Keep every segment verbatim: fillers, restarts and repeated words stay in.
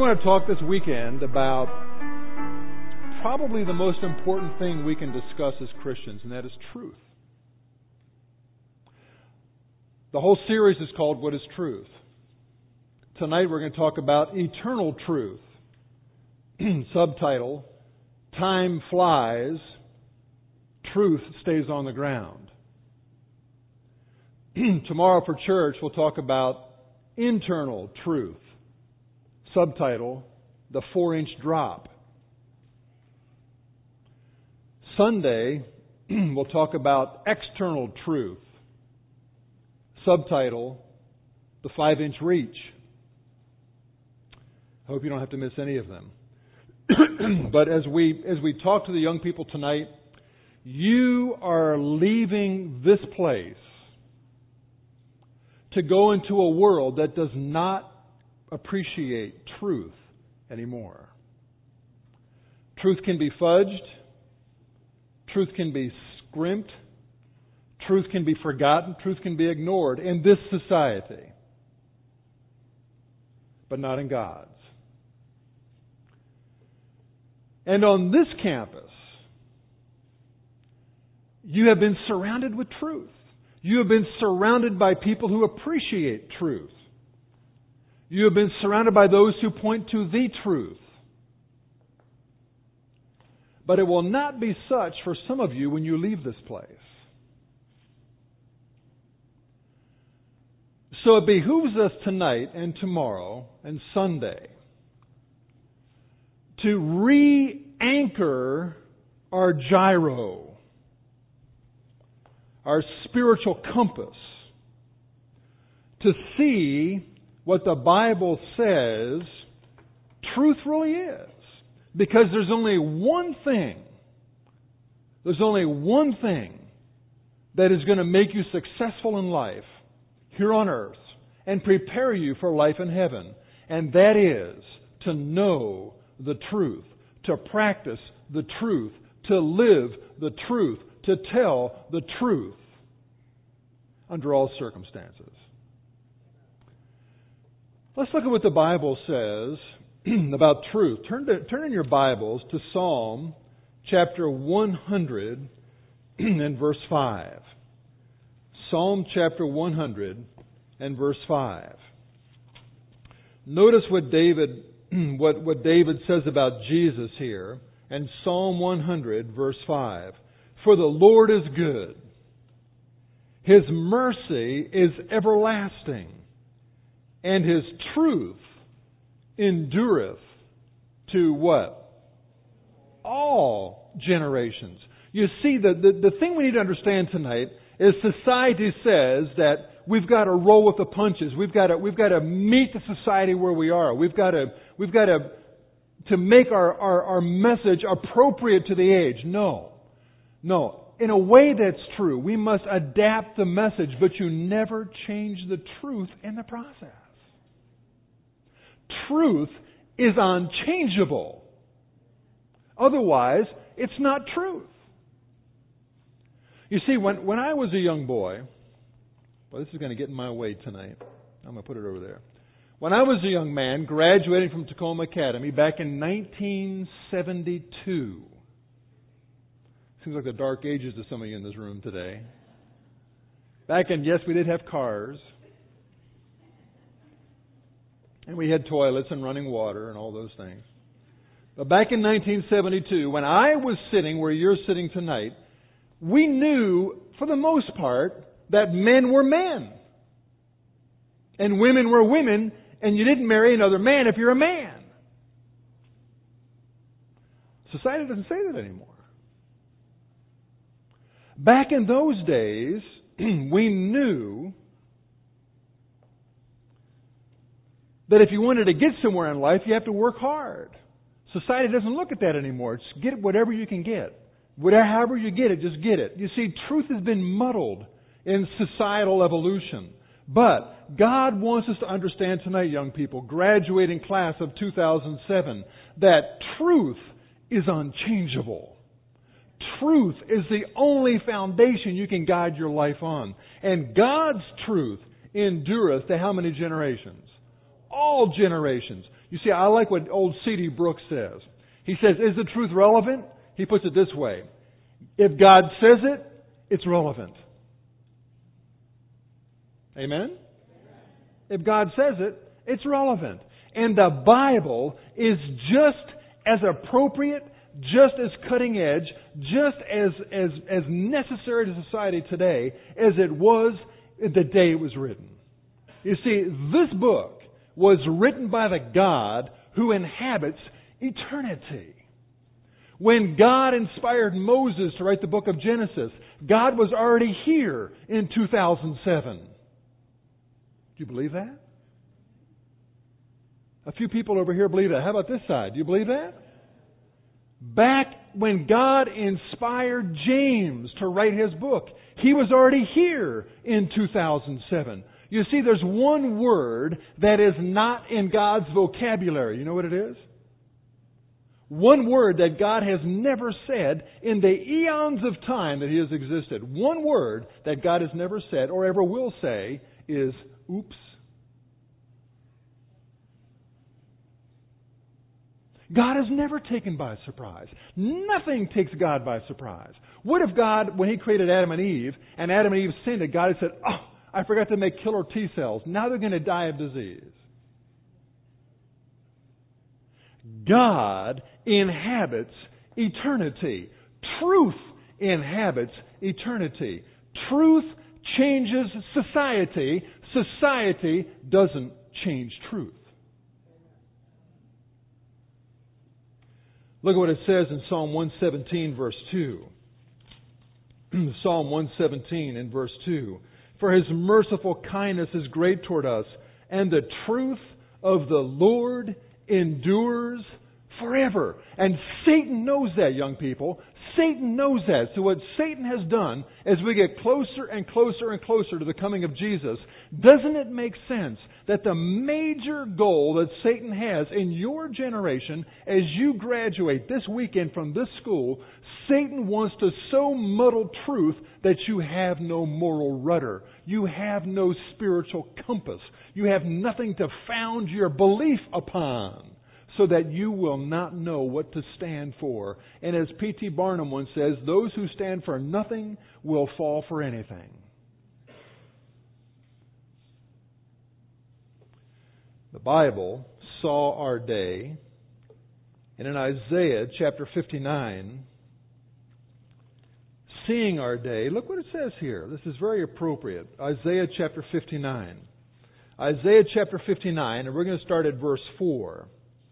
want to talk this weekend about probably the most important thing we can discuss as Christians, and that is truth. The whole series is called What is Truth? Tonight we're going to talk about eternal truth. Subtitle, Time Flies, Truth Stays on the Ground. Tomorrow for church we'll talk about internal truth. Subtitle, The Four-Inch Drop. Sunday we'll talk about external truth. Subtitle, The Five-Inch Reach. I hope you don't have to miss any of them. But as we as we talk to the young people tonight, you are leaving this place to go into a world that does not appreciate truth anymore. Truth can be fudged. Truth can be scrimped. Truth can be forgotten. Truth can be ignored in this society. But not in God's. And on this campus, you have been surrounded with truth. You have been surrounded by people who appreciate truth. You have been surrounded by those who point to the truth. But it will not be such for some of you when you leave this place. So it behooves us tonight and tomorrow and Sunday to re-anchor our gyro, our spiritual compass, to see what the Bible says truth really is. Because there's only one thing, there's only one thing that is going to make you successful in life here on earth and prepare you for life in heaven. And that is to know the truth, to practice the truth, to live the truth, to tell the truth under all circumstances. Let's look at what the Bible says about truth. Turn, to, turn in your Bibles to Psalm chapter one hundred and verse five. Psalm chapter one hundred and verse five. Notice what David what, what David says about Jesus here in Psalm one hundred verse five. For the Lord is good. His mercy is everlasting, and His truth endureth to what? All generations. You see, the, the, the thing we need to understand tonight is society says that we've got to roll with the punches. We've got to, we've got to meet the society where we are. We've got to, we've got to, to make our, our, our message appropriate to the age. No. No. In a way that's true. We must adapt the message, but you never change the truth in the process. Truth is unchangeable. Otherwise, it's not truth. You see, when, when I was a young boy, well, this is going to get in my way tonight. I'm going to put it over there. When I was a young man, graduating from Tacoma Academy back in nineteen seventy-two, seems like the dark ages to some of you in this room today. Back in, yes, we did have cars. And we had toilets and running water and all those things. But back in nineteen seventy-two, when I was sitting where you're sitting tonight, we knew, for the most part, that men were men. And women were women, and you didn't marry another man if you're a man. Society doesn't say that anymore. Back in those days, we knew that if you wanted to get somewhere in life, you have to work hard. Society doesn't look at that anymore. It's get whatever you can get. Whatever, however you get it, just get it. You see, truth has been muddled in societal evolution. But God wants us to understand tonight, young people, graduating class of two thousand seven, that truth is unchangeable. Truth is the only foundation you can guide your life on. And God's truth endureth to how many generations? All generations. You see, I like what old C D Brooks says. He says, is the truth relevant? He puts it this way. If God says it, it's relevant. Amen? If God says it, it's relevant. And the Bible is just as appropriate, just as cutting edge, just as, as, as necessary to society today as it was the day it was written. You see, this book was written by the God who inhabits eternity. When God inspired Moses to write the book of Genesis, God was already here in two thousand seven. Do you believe that? A few people over here believe that. How about this side? Do you believe that? Back when God inspired James to write his book, he was already here in two thousand seven. You see, there's one word that is not in God's vocabulary. You know what it is? One word that God has never said in the eons of time that He has existed. One word that God has never said or ever will say is, oops. God is never taken by surprise. Nothing takes God by surprise. What if God, when He created Adam and Eve, and Adam and Eve sinned, and God had said, oh, I forgot to make killer T cells. Now they're going to die of disease. God inhabits eternity. Truth inhabits eternity. Truth changes society. Society doesn't change truth. Look at what it says in Psalm one seventeen, verse two. Psalm one seventeen and verse two. For His merciful kindness is great toward us, and the truth of the Lord endures forever. And Satan knows that, young people. Satan knows that. So what Satan has done as we get closer and closer and closer to the coming of Jesus, doesn't it make sense that the major goal that Satan has in your generation as you graduate this weekend from this school, Satan wants to so muddle truth that you have no moral rudder. You have no spiritual compass. You have nothing to found your belief upon, so that you will not know what to stand for. And as P T Barnum once says, those who stand for nothing will fall for anything. The Bible saw our day, and in Isaiah chapter fifty-nine, seeing our day, look what it says here. This is very appropriate. Isaiah chapter fifty-nine. Isaiah chapter fifty-nine, and we're going to start at verse four.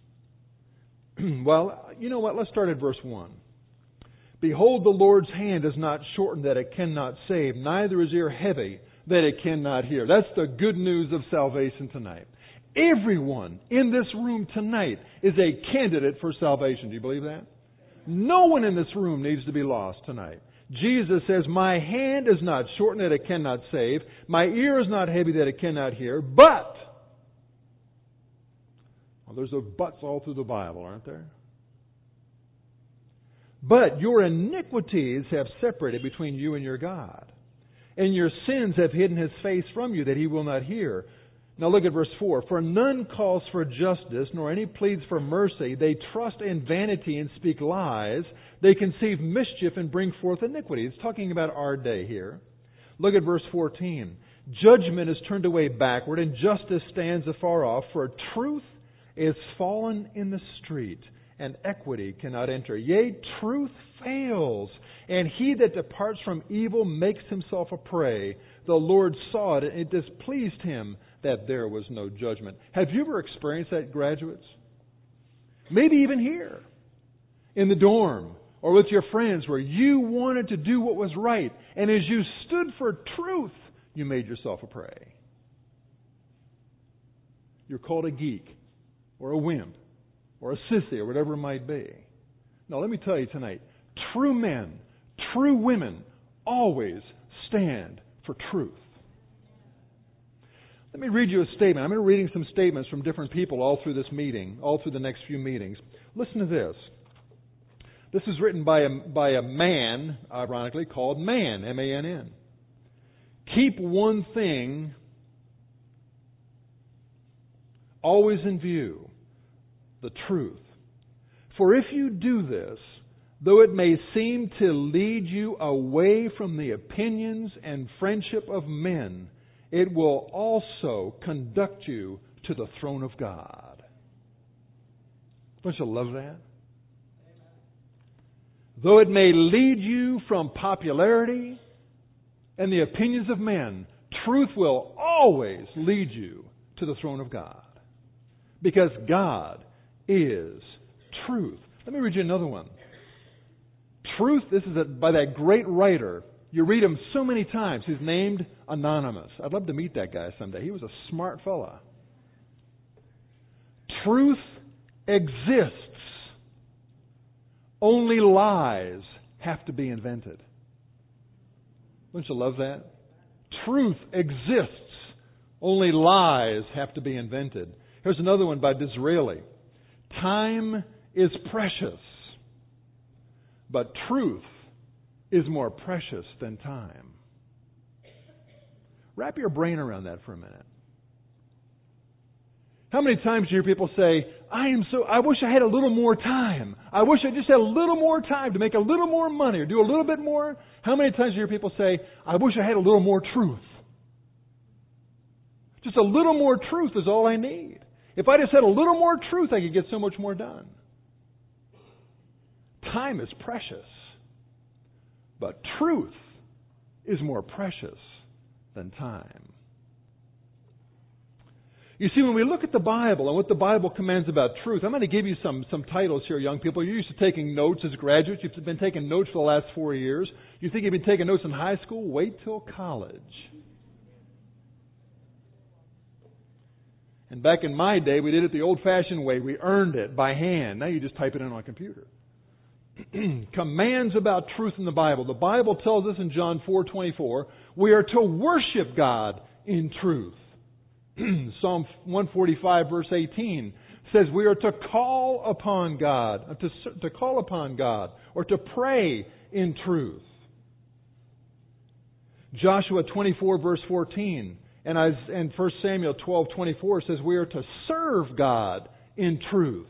Well, you know what? Let's start at verse one. Behold, the Lord's hand is not shortened that it cannot save, neither is ear heavy that it cannot hear. That's the good news of salvation tonight. Everyone in this room tonight is a candidate for salvation. Do you believe that? No one in this room needs to be lost tonight. Jesus says, my hand is not shortened that it cannot save, my ear is not heavy that it cannot hear, but... Well, there's a buts all through the Bible, aren't there? But your iniquities have separated between you and your God, and your sins have hidden His face from you that He will not hear. Now look at verse four. For none calls for justice, nor any pleads for mercy. They trust in vanity and speak lies. They conceive mischief and bring forth iniquity. It's talking about our day here. Look at verse fourteen. Judgment is turned away backward, and justice stands afar off. For truth is fallen in the street, and equity cannot enter. Yea, truth fails, and he that departs from evil makes himself a prey. The Lord saw it, and it displeased Him that there was no judgment. Have you ever experienced that, graduates? Maybe even here, in the dorm, or with your friends, where you wanted to do what was right, and as you stood for truth, you made yourself a prey. You're called a geek, or a wimp, or a sissy, or whatever it might be. Now, let me tell you tonight, true men, true women, always stand for truth. Let me read you a statement. I'm going to be reading some statements from different people all through this meeting, all through the next few meetings. Listen to this. This is written by a, by a man, ironically, called Man, M A N N. Keep one thing always in view. the truth. For if you do this, though it may seem to lead you away from the opinions and friendship of men, it will also conduct you to the throne of God. Don't you love that? Though it may lead you from popularity and the opinions of men, truth will always lead you to the throne of God. Because God is truth. Let me read you another one. Truth, this is a, by that great writer. You read him so many times. He's named Anonymous. I'd love to meet that guy someday. He was a smart fella. Truth exists. Only lies have to be invented. Don't you love that? Truth exists. Only lies have to be invented. Here's another one by Disraeli. Time is precious, but truth is more precious than time. Wrap your brain around that for a minute. How many times do you hear people say, I am so, I wish I had a little more time. I wish I just had a little more time to make a little more money or do a little bit more. How many times do you hear people say, I wish I had a little more truth? Just a little more truth is all I need. If I just had a little more truth, I could get so much more done. Time is precious, but truth is more precious than time. You see, when we look at the Bible and what the Bible commands about truth, I'm going to give you some, some titles here, young people. You're used to taking notes as graduates. You've been taking notes for the last four years. You think you've been taking notes in high school? Wait till college. And back in my day, we did it the old-fashioned way. We earned it by hand. Now you just type it in on a computer. Commands about truth in the Bible. The Bible tells us in John four twenty-four, we are to worship God in truth. Psalm one forty-five verse eighteen says we are to call upon God, to, to call upon God, or to pray in truth. Joshua twenty-four verse fourteen and, as, and First Samuel twelve twenty-four says we are to serve God in truth.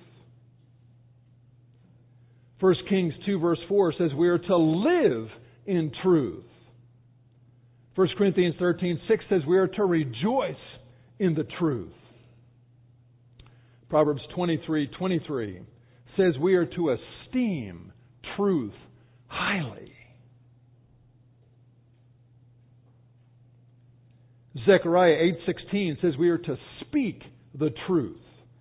First Kings two verse four says we are to live in truth. First Corinthians thirteen six says we are to rejoice in the truth. Proverbs twenty-three twenty-three says we are to esteem truth highly. Zechariah eight sixteen says we are to speak the truth.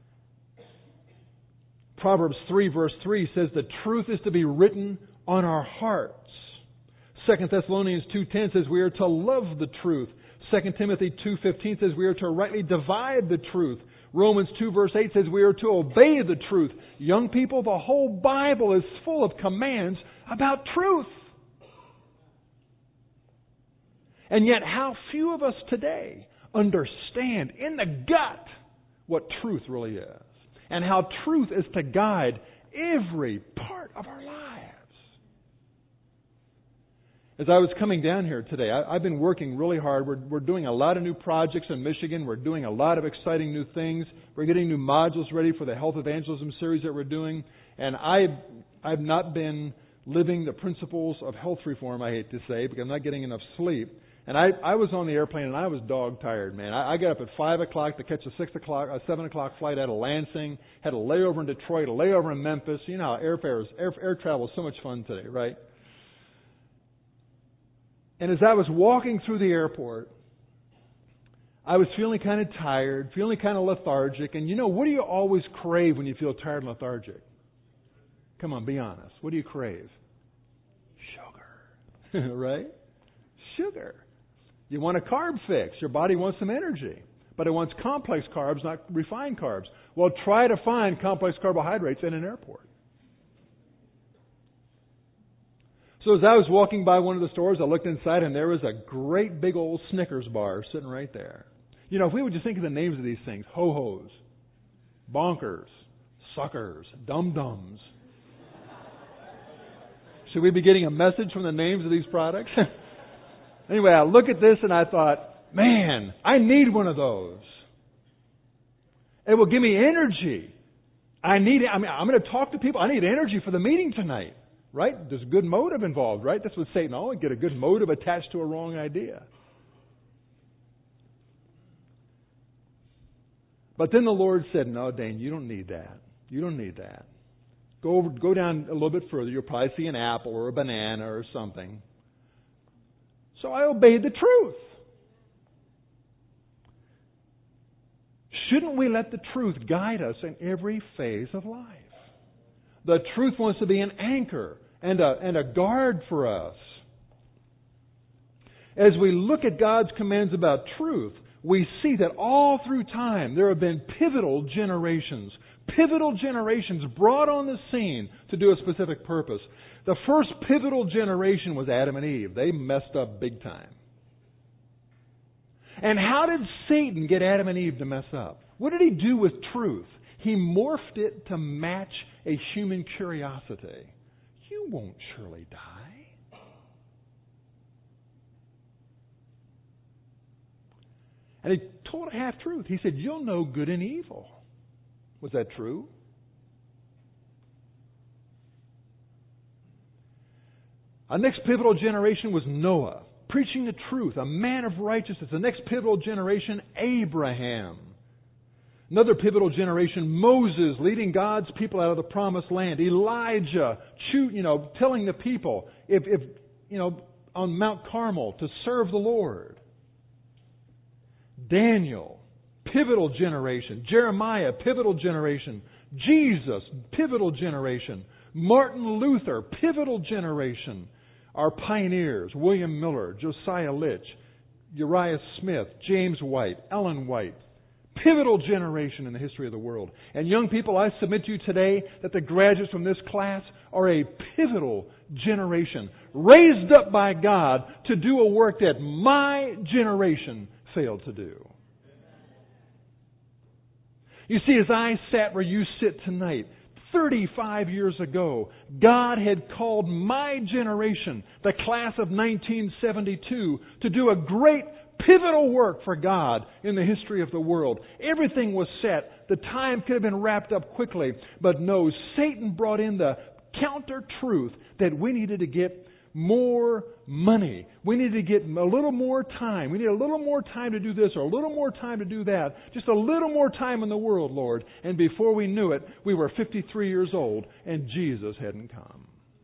Proverbs three verse three says the truth is to be written on our hearts. Second Thessalonians two ten says we are to love the truth. Second Timothy two fifteen says we are to rightly divide the truth. Romans two verse eight says we are to obey the truth. Young people, the whole Bible is full of commands about truth. And yet how few of us today understand in the gut what truth really is. And how truth is to guide every part of our lives. As I was coming down here today, I, I've been working really hard. We're, we're doing a lot of new projects in Michigan. We're doing a lot of exciting new things. We're getting new modules ready for the health evangelism series that we're doing. And I've, I've not been living the principles of health reform, I hate to say, because I'm not getting enough sleep. And I, I was on the airplane and I was dog tired, man. I, I got up at five o'clock to catch a six o'clock, a seven o'clock flight out of Lansing. Had a layover in Detroit, a layover in Memphis. You know how airfare is, air, air travel is so much fun today, right? And as I was walking through the airport, I was feeling kind of tired, feeling kind of lethargic. And you know, what do you always crave when you feel tired and lethargic? Come on, be honest. What do you crave? Sugar. Right? Sugar. You want a carb fix. Your body wants some energy. But it wants complex carbs, not refined carbs. Well, try to find complex carbohydrates in an airport. So as I was walking by one of the stores, I looked inside and there was a great big old Snickers bar sitting right there. You know, if we would just think of the names of these things, ho-hos, bonkers, suckers, dum-dums. Should we be getting a message from the names of these products? Anyway, I look at this and I thought, man, I need one of those. It will give me energy I need, I mean, I'm going to talk to people. I need energy for the meeting tonight, right? There's a good motive involved, right? That's what Satan always get a good motive attached to a wrong idea. But then the Lord said, no, Dane, you don't need that. You don't need that. Go over, go down a little bit further. You'll probably see an apple or a banana or something. So I obeyed the truth. Shouldn't we let the truth guide us in every phase of life? The truth wants to be an anchor and a, and a guard for us. As we look at God's commands about truth, we see that all through time there have been pivotal generations. Pivotal generations brought on the scene to do a specific purpose. The first pivotal generation was Adam and Eve. They messed up big time. And how did Satan get Adam and Eve to mess up? What did he do with truth? He morphed it to match a human curiosity. You won't surely die. And he told a half-truth. He said, you'll know good and evil. Was that true? Our next pivotal generation was Noah, preaching the truth, a man of righteousness. The next pivotal generation, Abraham. Another pivotal generation, Moses, leading God's people out of the promised land. Elijah, you know, telling the people, if, if you know, on Mount Carmel to serve the Lord. Daniel, pivotal generation. Jeremiah, pivotal generation. Jesus, pivotal generation. Martin Luther, pivotal generation. Our pioneers, William Miller, Josiah Litch, Uriah Smith, James White, Ellen White. Pivotal generation in the history of the world. And young people, I submit to you today that the graduates from this class are a pivotal generation, raised up by God to do a work that my generation failed to do. You see, as I sat where you sit tonight, thirty-five years ago, God had called my generation, the class of nineteen seventy-two, to do a great pivotal work for God in the history of the world. Everything was set. The time could have been wrapped up quickly. But no, Satan brought in the counter-truth that we needed to get more money. We needed to get a little more time. We need a little more time to do this or a little more time to do that. Just a little more time in the world, Lord. And before we knew it, we were fifty-three years old and Jesus hadn't come.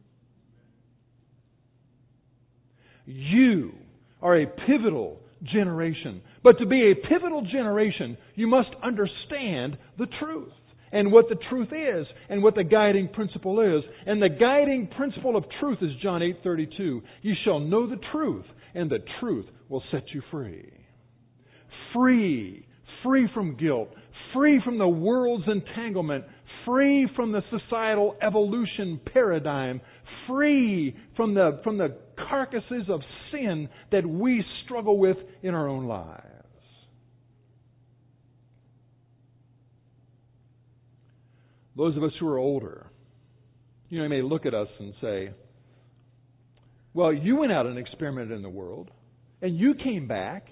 You are a pivotal generation. But to be a pivotal generation, you must understand the truth and what the truth is and what the guiding principle is. And the guiding principle of truth is John eight thirty-two. You shall know the truth, and the truth will set you free. Free. Free from guilt. Free from the world's entanglement. Free from the societal evolution paradigm. Free from the, from the carcasses of sin that we struggle with in our own lives. Those of us who are older, you know, you may look at us and say, well, you went out and experimented in the world, and you came back.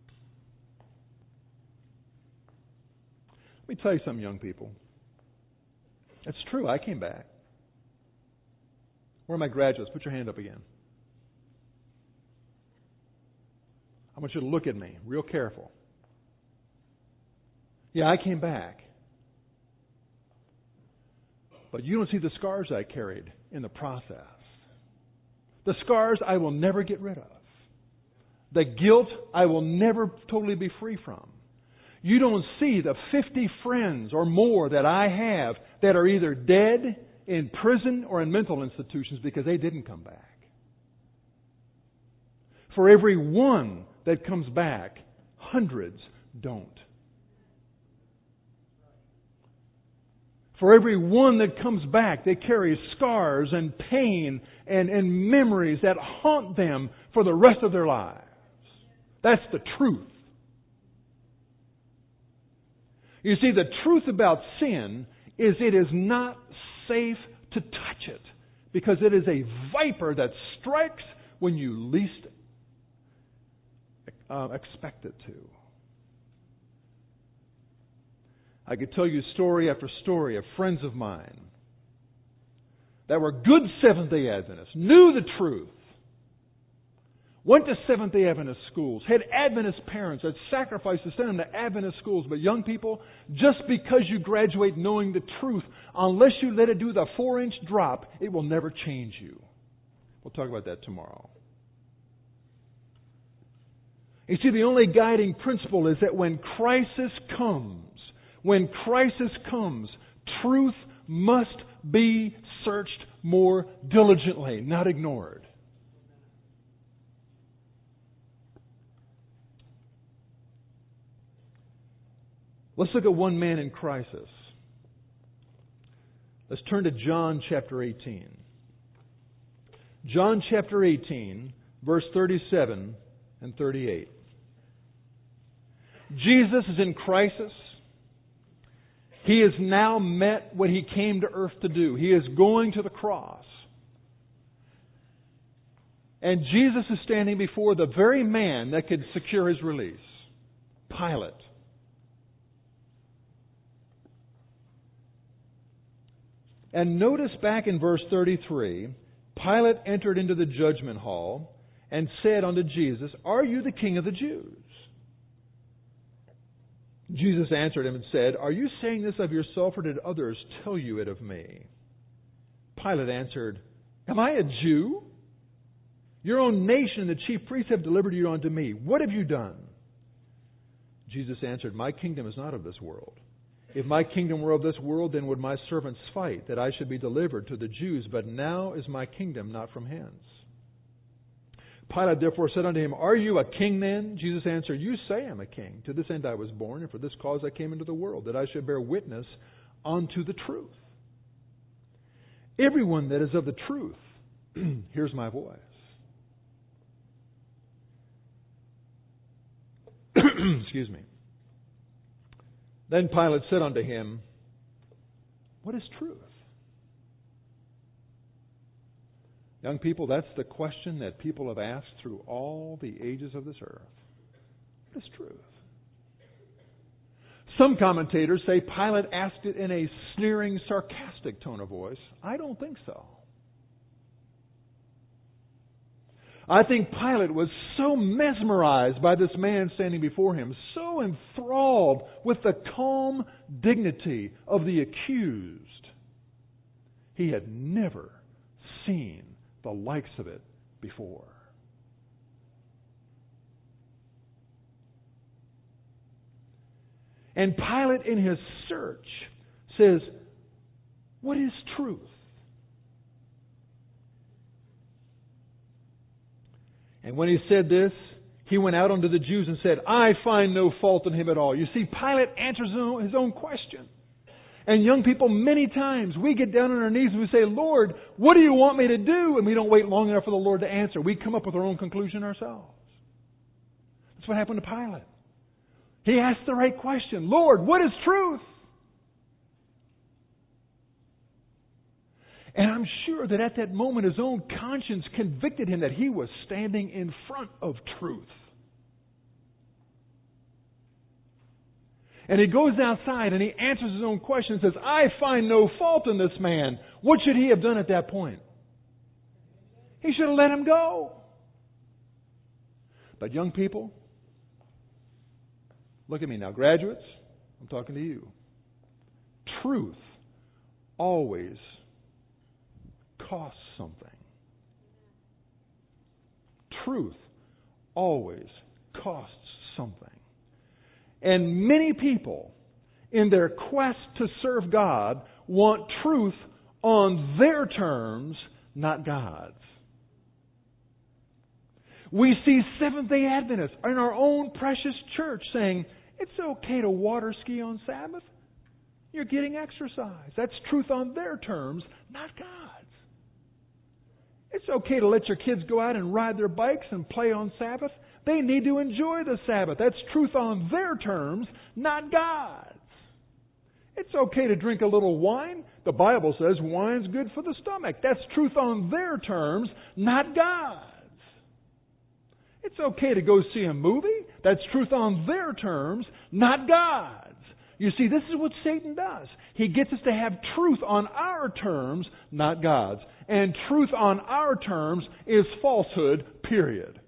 Let me tell you something, young people. It's true, I came back. Where are my graduates? Put your hand up again. I want you to look at me real careful. Yeah, I came back. But you don't see the scars I carried in the process. The scars I will never get rid of. The guilt I will never totally be free from. You don't see the fifty friends or more that I have that are either dead, in prison, or in mental institutions because they didn't come back. For every one that comes back, hundreds don't. For every one that comes back, they carry scars and pain and, and memories that haunt them for the rest of their lives. That's the truth. You see, the truth about sin is it is not safe to touch it because it is a viper that strikes when you least uh, expect it to. I could tell you story after story of friends of mine that were good Seventh-day Adventists, knew the truth, went to Seventh-day Adventist schools, had Adventist parents that sacrificed to send them to Adventist schools. But young people, just because you graduate knowing the truth, unless you let it do the four-inch drop, it will never change you. We'll talk about that tomorrow. You see, the only guiding principle is that when crisis comes, when crisis comes, truth must be searched more diligently, not ignored. Let's look at one man in crisis. Let's turn to John chapter eighteen. John chapter eighteen, verse thirty-seven and thirty-eight. Jesus is in crisis. He has now met what He came to earth to do. He is going to the cross. And Jesus is standing before the very man that could secure His release, Pilate. And notice back in verse thirty-three, Pilate entered into the judgment hall and said unto Jesus, "Are you the King of the Jews?" Jesus answered him and said, "Are you saying this of yourself, or did others tell you it of me?" Pilate answered, "Am I a Jew? Your own nation and the chief priests have delivered you unto me. What have you done?" Jesus answered, "My kingdom is not of this world. If my kingdom were of this world, then would my servants fight, that I should be delivered to the Jews. But now is my kingdom not from hence." Pilate therefore said unto him, "Are you a king then?" Jesus answered, "You say I am a king. To this end I was born, and for this cause I came into the world, that I should bear witness unto the truth. Everyone that is of the truth hears my voice." Excuse me. Then Pilate said unto him, "What is truth?" Young people, that's the question that people have asked through all the ages of this earth. What is truth? Some commentators say Pilate asked it in a sneering, sarcastic tone of voice. I don't think so. I think Pilate was so mesmerized by this man standing before him, so enthralled with the calm dignity of the accused. He had never seen the likes of it before. And Pilate, in his search, says, "What is truth?" And when he said this, he went out unto the Jews and said, "I find no fault in him at all." You see, Pilate answers his own question. And young people, many times we get down on our knees and we say, "Lord, what do you want me to do?" And we don't wait long enough for the Lord to answer. We come up with our own conclusion ourselves. That's what happened to Pilate. He asked the right question. "Lord, what is truth?" And I'm sure that at that moment his own conscience convicted him that he was standing in front of truth. And he goes outside and he answers his own question and says, "I find no fault in this man." What should he have done at that point? He should have let him go. But young people, look at me now. Graduates, I'm talking to you. Truth always costs something. Truth always costs something. And many people, in their quest to serve God, want truth on their terms, not God's. We see Seventh-day Adventists in our own precious church saying, "It's okay to water ski on Sabbath. You're getting exercise." That's truth on their terms, not God's. It's okay to let your kids go out and ride their bikes and play on Sabbath. They need to enjoy the Sabbath. That's truth on their terms, not God's. It's okay to drink a little wine. The Bible says wine's good for the stomach. That's truth on their terms, not God's. It's okay to go see a movie. That's truth on their terms, not God's. You see, this is what Satan does. He gets us to have truth on our terms, not God's. And truth on our terms is falsehood, period.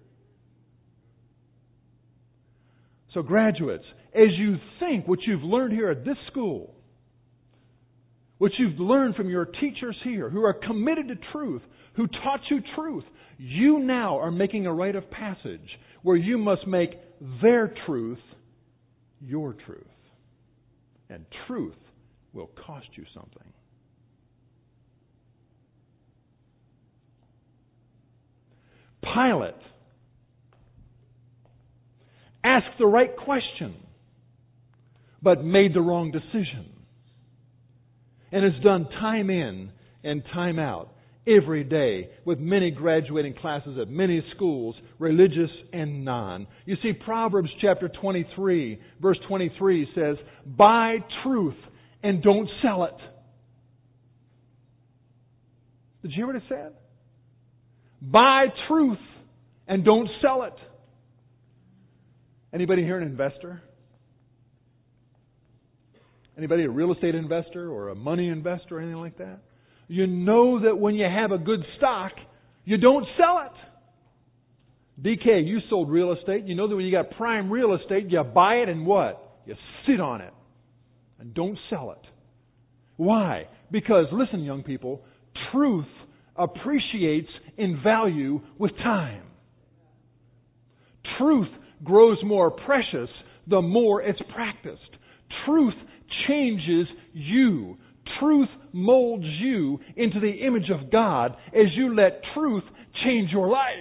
So graduates, as you think what you've learned here at this school, what you've learned from your teachers here who are committed to truth, who taught you truth, you now are making a rite of passage where you must make their truth your truth. And truth will cost you something. Pilate asked the right question, but made the wrong decision. And has done time in and time out every day with many graduating classes at many schools, religious and non. You see, Proverbs chapter twenty-three, verse twenty-three says, buy truth and don't sell it. Did you hear what it said? Buy truth and don't sell it. Anybody here an investor? Anybody a real estate investor or a money investor or anything like that? You know that when you have a good stock, you don't sell it. D K, you sold real estate. You know that when you got prime real estate, you buy it and what? You sit on it and don't sell it. Why? Because, listen, young people, truth appreciates in value with time. Truth grows more precious the more it's practiced. Truth changes you. Truth molds you into the image of God as you let truth change your life.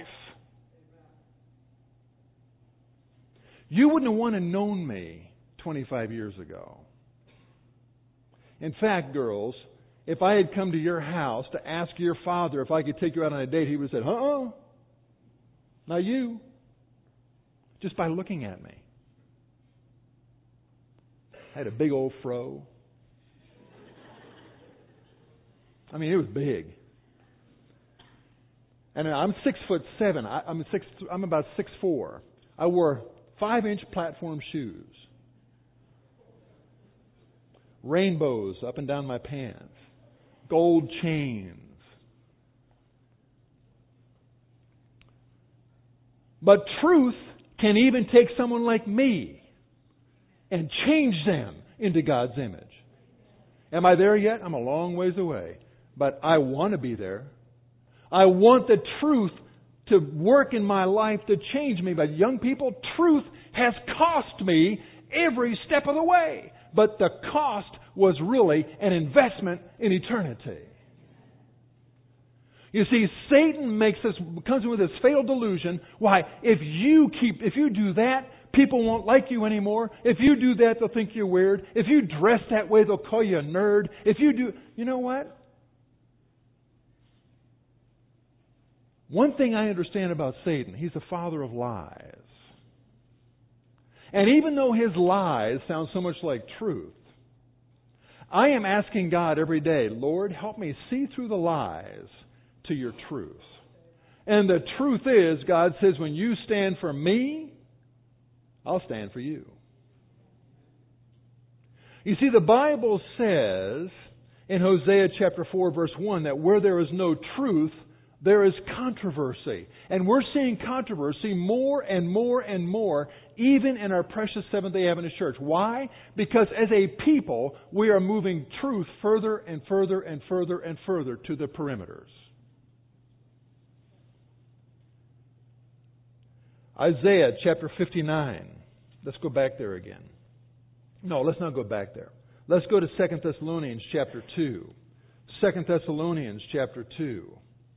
You wouldn't have wanted to known me twenty-five years ago. In fact, girls, if I had come to your house to ask your father if I could take you out on a date, he would have said, uh-uh, not you. Just by looking at me. I had a big old fro. I mean, it was big. And I'm six foot seven. I, I'm six. I'm about six four. I wore five inch platform shoes. Rainbows up and down my pants. Gold chains. But truth can even take someone like me and change them into God's image. Am I there yet? I'm a long ways away. But I want to be there. I want the truth to work in my life to change me. But young people, truth has cost me every step of the way. But the cost was really an investment in eternity. You see, Satan makes us, comes with this fatal delusion. Why? If you keep, if you do that, people won't like you anymore. If you do that, they'll think you're weird. If you dress that way, they'll call you a nerd. If you do, you know what? One thing I understand about Satan, he's the father of lies. And even though his lies sound so much like truth, I am asking God every day, Lord, help me see through the lies to your truth. And the truth is, God says, when you stand for me, I'll stand for you. You see, the Bible says in Hosea chapter four, verse one, that where there is no truth, there is controversy. And we're seeing controversy more and more and more, even in our precious Seventh-day Adventist Church. Why? Because as a people, we are moving truth further and further and further and further to the perimeters. Isaiah chapter fifty-nine. Let's go back there again. No, let's not go back there. Let's go to Second Thessalonians chapter two. Second Thessalonians chapter two.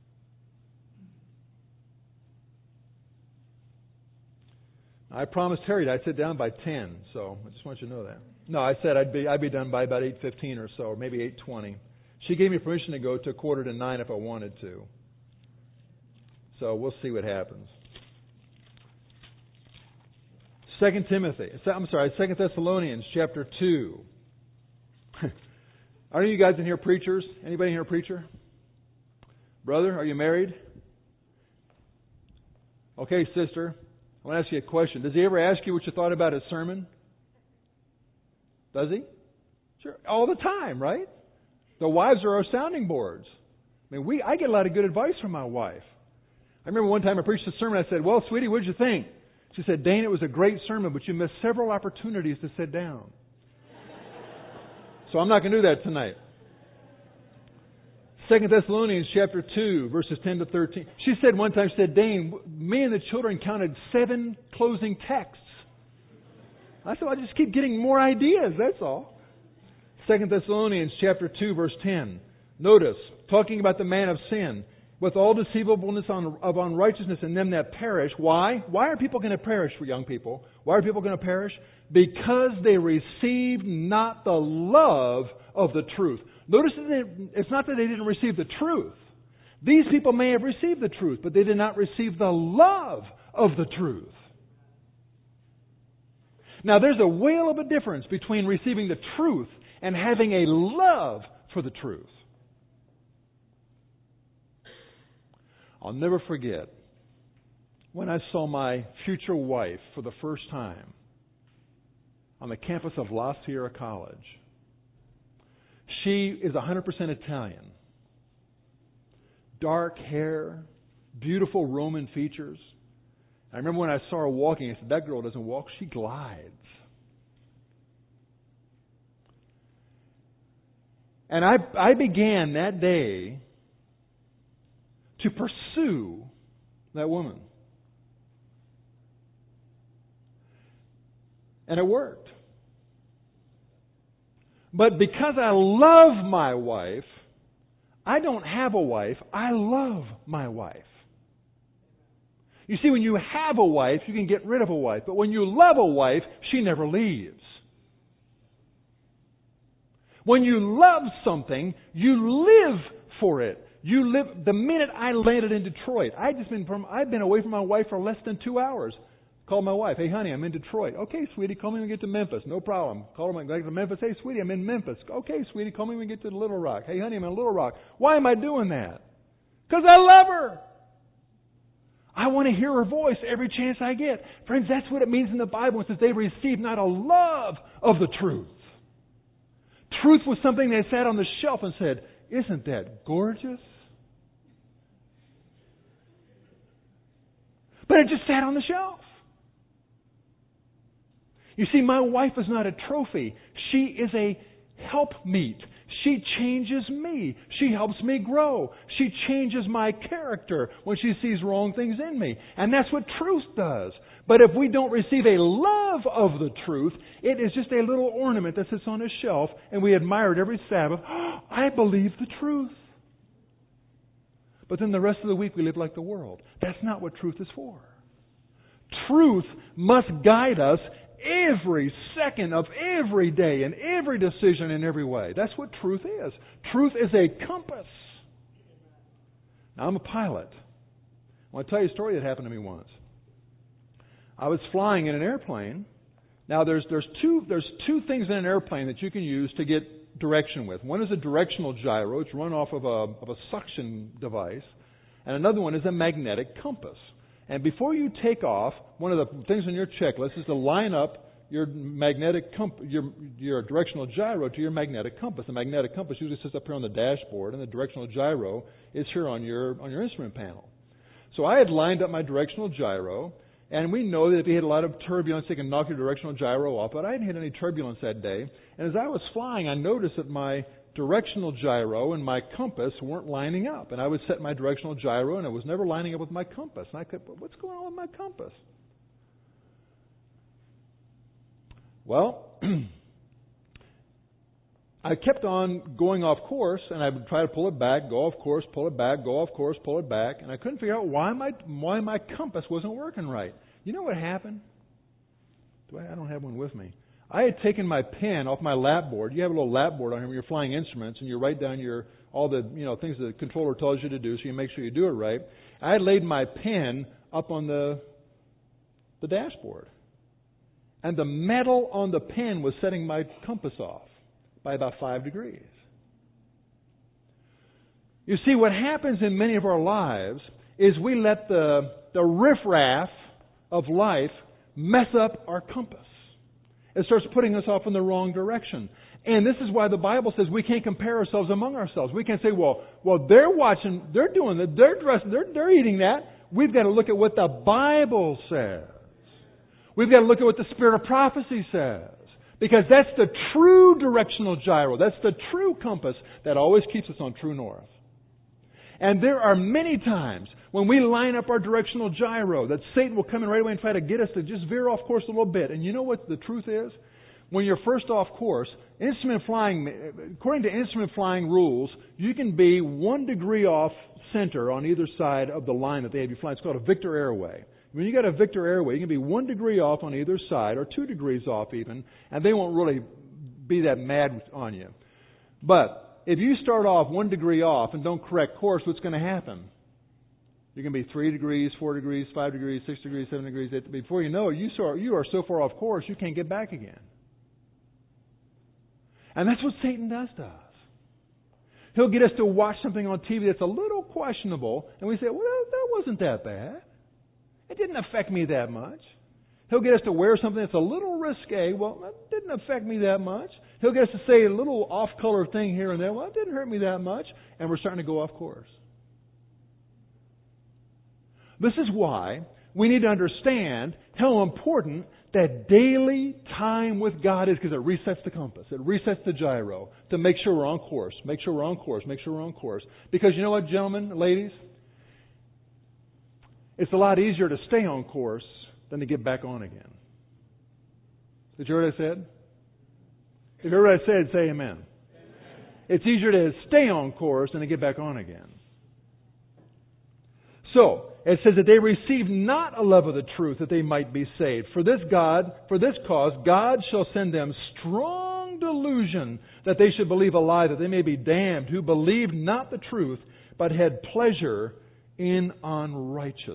I promised Harriet I'd sit down by ten, so I just want you to know that. No, I said I'd be I'd be done by about eight fifteen or so, or maybe eight twenty. She gave me permission to go to a quarter to nine if I wanted to. So we'll see what happens. Second Timothy, I'm sorry, Second Thessalonians chapter two. Are you guys in here preachers? Anybody in here a preacher? Brother, are you married? Okay, sister, I want to ask you a question. Does he ever ask you what you thought about his sermon? Does he? Sure. All the time, right? The wives are our sounding boards. I mean, we I get a lot of good advice from my wife. I remember one time I preached a sermon. I said, "Well, sweetie, what did you think?" She said, "Dane, it was a great sermon, but you missed several opportunities to sit down." So I'm not going to do that tonight. Second Thessalonians chapter two, verses ten to thirteen. She said one time, she said, "Dane, me and the children counted seven closing texts." I said, "I just keep getting more ideas, that's all." Second Thessalonians chapter two, verse ten. Notice, talking about the man of sin, with all deceivableness of unrighteousness in them that perish. Why? Why are people going to perish, for young people? Why are people going to perish? Because they received not the love of the truth. Notice that it's not that they didn't receive the truth. These people may have received the truth, but they did not receive the love of the truth. Now, there's a whale of a difference between receiving the truth and having a love for the truth. I'll never forget when I saw my future wife for the first time on the campus of La Sierra College. She is one hundred percent Italian. Dark hair, beautiful Roman features. I remember when I saw her walking, I said, "That girl doesn't walk, she glides." And I, I began that day to pursue that woman. And it worked. But because I love my wife, I don't have a wife, I love my wife. You see, when you have a wife, you can get rid of a wife. But when you love a wife, she never leaves. When you love something, you live for it. You live. The minute I landed in Detroit, I just been from. I've been away from my wife for less than two hours. Called my wife. "Hey, honey, I'm in Detroit." "Okay, sweetie, call me when we get to Memphis." "No problem." Call her when we get to Memphis. "Hey, sweetie, I'm in Memphis." "Okay, sweetie, call me when we get to Little Rock." "Hey, honey, I'm in Little Rock." Why am I doing that? Because I love her. I want to hear her voice every chance I get. Friends, that's what it means in the Bible. It says they received not a love of the truth. Truth was something they sat on the shelf and said, "Isn't that gorgeous?" But it just sat on the shelf. You see, my wife is not a trophy. She is a helpmeet. She changes me. She helps me grow. She changes my character when she sees wrong things in me. And that's what truth does. But if we don't receive a love of the truth, it is just a little ornament that sits on a shelf and we admire it every Sabbath. Oh, I believe the truth. But then the rest of the week we live like the world. That's not what truth is for. Truth must guide us every second of every day and every decision in every way. That's what truth is. Truth is a compass. Now, I'm a pilot. I want to tell you a story that happened to me once. I was flying in an airplane. Now, there's there's two there's two things in an airplane that you can use to get direction with. One is a directional gyro. It's run off of a of a suction device, and another one is a magnetic compass. And before you take off, one of the things on your checklist is to line up your magnetic comp- your your directional gyro to your magnetic compass. The magnetic compass usually sits up here on the dashboard, and the directional gyro is here on your on your instrument panel. So I had lined up my directional gyro, and we know that if you hit a lot of turbulence, it can knock your directional gyro off. But I didn't hit any turbulence that day, and as I was flying, I noticed that my directional gyro and my compass weren't lining up. And I would set my directional gyro, and it was never lining up with my compass. And I could, what's going on with my compass? Well, I kept on going off course, and I would try to pull it back, go off course, pull it back, go off course, pull it back, and I couldn't figure out why my why my compass wasn't working right. You know what happened? Do I, I don't have one with me. I had taken my pen off my lap board. You have a little lap board on here when you're flying instruments, and you write down your all the you know things that the controller tells you to do, so you make sure you do it right. I had laid my pen up on the the dashboard, and the metal on the pen was setting my compass off by about five degrees. You see, what happens in many of our lives is we let the the riffraff of life mess up our compass. It starts putting us off in the wrong direction. And this is why the Bible says we can't compare ourselves among ourselves. We can't say, well, well, they're watching, they're doing it, they're dressing, they're, they're eating that. We've got to look at what the Bible says. We've got to look at what the Spirit of prophecy says. Because that's the true directional gyro. That's the true compass that always keeps us on true north. And there are many times when we line up our directional gyro that Satan will come in right away and try to get us to just veer off course a little bit. And you know what the truth is? When you're first off course, instrument flying, according to instrument flying rules, you can be one degree off center on either side of the line that they have you flying. It's called a Victor airway. When you got a Victor airway, you can be one degree off on either side, or two degrees off even, and they won't really be that mad on you. But if you start off one degree off and don't correct course, what's going to happen? You're going to be three degrees, four degrees, five degrees, six degrees, seven degrees, eight. Before you know it, you, saw, you are so far off course, you can't get back again. And that's what Satan does to us. He'll get us to watch something on T V that's a little questionable, and we say, well, that wasn't that bad. It didn't affect me that much. He'll get us to wear something that's a little risque. Well, that didn't affect me that much. He'll get us to say a little off-color thing here and there. Well, it didn't hurt me that much. And we're starting to go off course. This is why we need to understand how important that daily time with God is, because it resets the compass. It resets the gyro to make sure we're on course. Make sure we're on course. Make sure we're on course. Because you know what, gentlemen, ladies? It's a lot easier to stay on course than to get back on again. Did you hear what I said? If you heard what I said, say amen. Amen. It's easier to stay on course than to get back on again. So, it says that they received not a love of the truth that they might be saved. For this God, for this cause, God shall send them strong delusion that they should believe a lie, that they may be damned, who believed not the truth, but had pleasure in unrighteousness.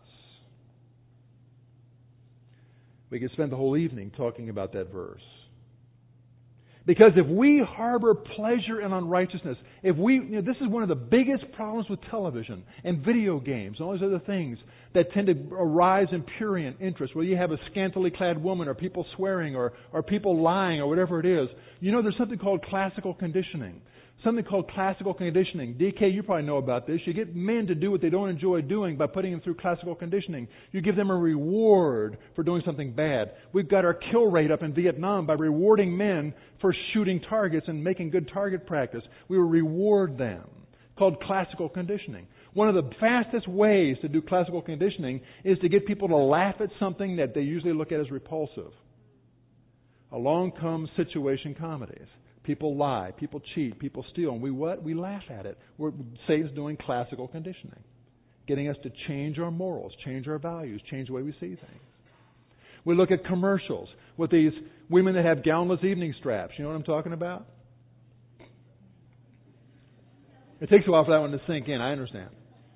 We could spend the whole evening talking about that verse. Because if we harbor pleasure in unrighteousness, if we, you know, this is one of the biggest problems with television and video games and all these other things that tend to arise in prurient interest, where you have a scantily clad woman or people swearing or, or people lying or whatever it is. You know, there's something called classical conditioning. Something called classical conditioning. D K, you probably know about this. You get men to do what they don't enjoy doing by putting them through classical conditioning. You give them a reward for doing something bad. We've got our kill rate up in Vietnam by rewarding men for shooting targets and making good target practice. We will reward them. Called classical conditioning. One of the fastest ways to do classical conditioning is to get people to laugh at something that they usually look at as repulsive. Along comes situation comedies. People lie, people cheat, people steal, and we what? We laugh at it. We're, Satan's doing classical conditioning, getting us to change our morals, change our values, change the way we see things. We look at commercials with these women that have gownless evening straps. You know what I'm talking about? It takes a while for that one to sink in, I understand.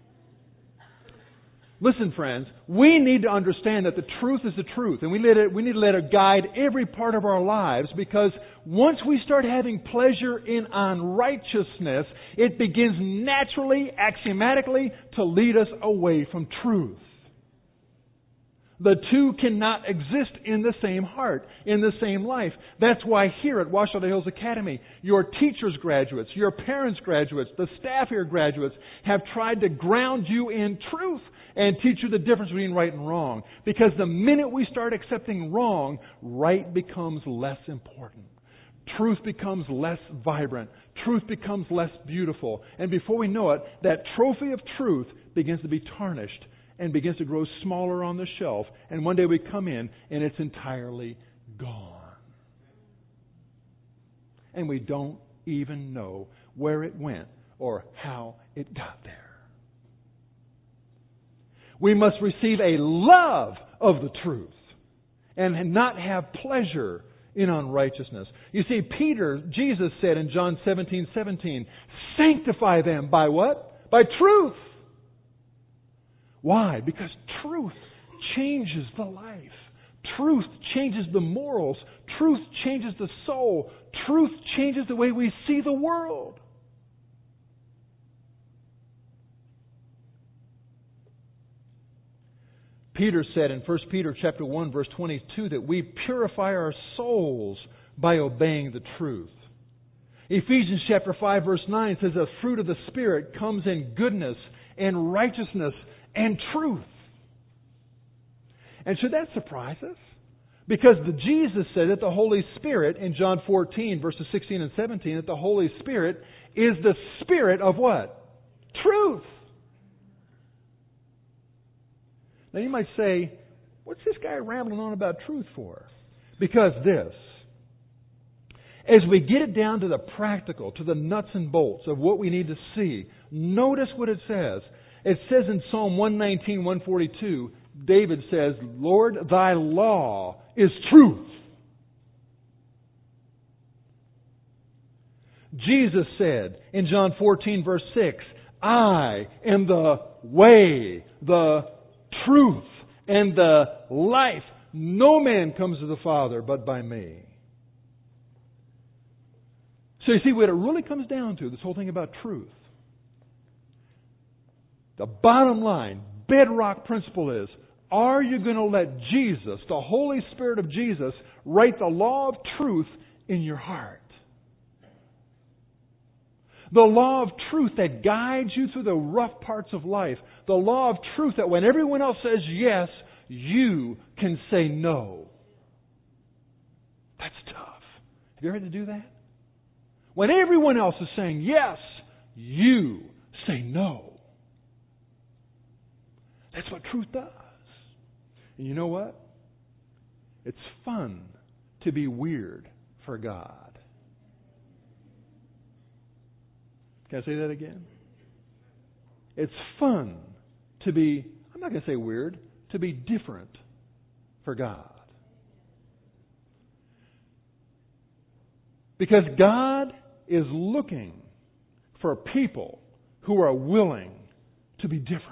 Listen, friends, we need to understand that the truth is the truth, and we, let it, we need to let it guide every part of our lives, because once we start having pleasure in unrighteousness, it begins naturally, axiomatically, to lead us away from truth. The two cannot exist in the same heart, in the same life. That's why here at Washington Hills Academy, your teachers graduates, your parents graduates, the staff here graduates have tried to ground you in truth and teach you the difference between right and wrong. Because the minute we start accepting wrong, right becomes less important. Truth becomes less vibrant. Truth becomes less beautiful. And before we know it, that trophy of truth begins to be tarnished and begins to grow smaller on the shelf. And one day we come in and it's entirely gone. And we don't even know where it went or how it got there. We must receive a love of the truth and not have pleasure in unrighteousness. You see, Peter, Jesus said in John seventeen seventeen, sanctify them by what? By truth. Why? Because truth changes the life. Truth changes the morals. Truth changes the soul. Truth changes the way we see the world. Peter said in First Peter chapter one, verse twenty-two, that we purify our souls by obeying the truth. Ephesians chapter five, verse nine says the fruit of the Spirit comes in goodness and righteousness and truth. And should that surprise us? Because the Jesus said that the Holy Spirit in John fourteen, verses sixteen and seventeen, that the Holy Spirit is the Spirit of what? Truth. Now you might say, what's this guy rambling on about truth for? Because this. As we get it down to the practical, to the nuts and bolts of what we need to see, notice what it says. It says in Psalm one nineteen, one forty-two, David says, Lord, thy law is truth. Jesus said in John fourteen, verse six, I am the way, the truth, and the life. No man comes to the Father but by me. So you see what it really comes down to, this whole thing about truth. The bottom line, bedrock principle is, are you going to let Jesus, the Holy Spirit of Jesus, write the law of truth in your heart? The law of truth that guides you through the rough parts of life. The law of truth that when everyone else says yes, you can say no. That's tough. Have you ever had to do that? When everyone else is saying yes, you say no. That's what truth does. And you know what? It's fun to be weird for God. Can I say that again? It's fun to be, I'm not going to say weird, to be different for God. Because God is looking for people who are willing to be different.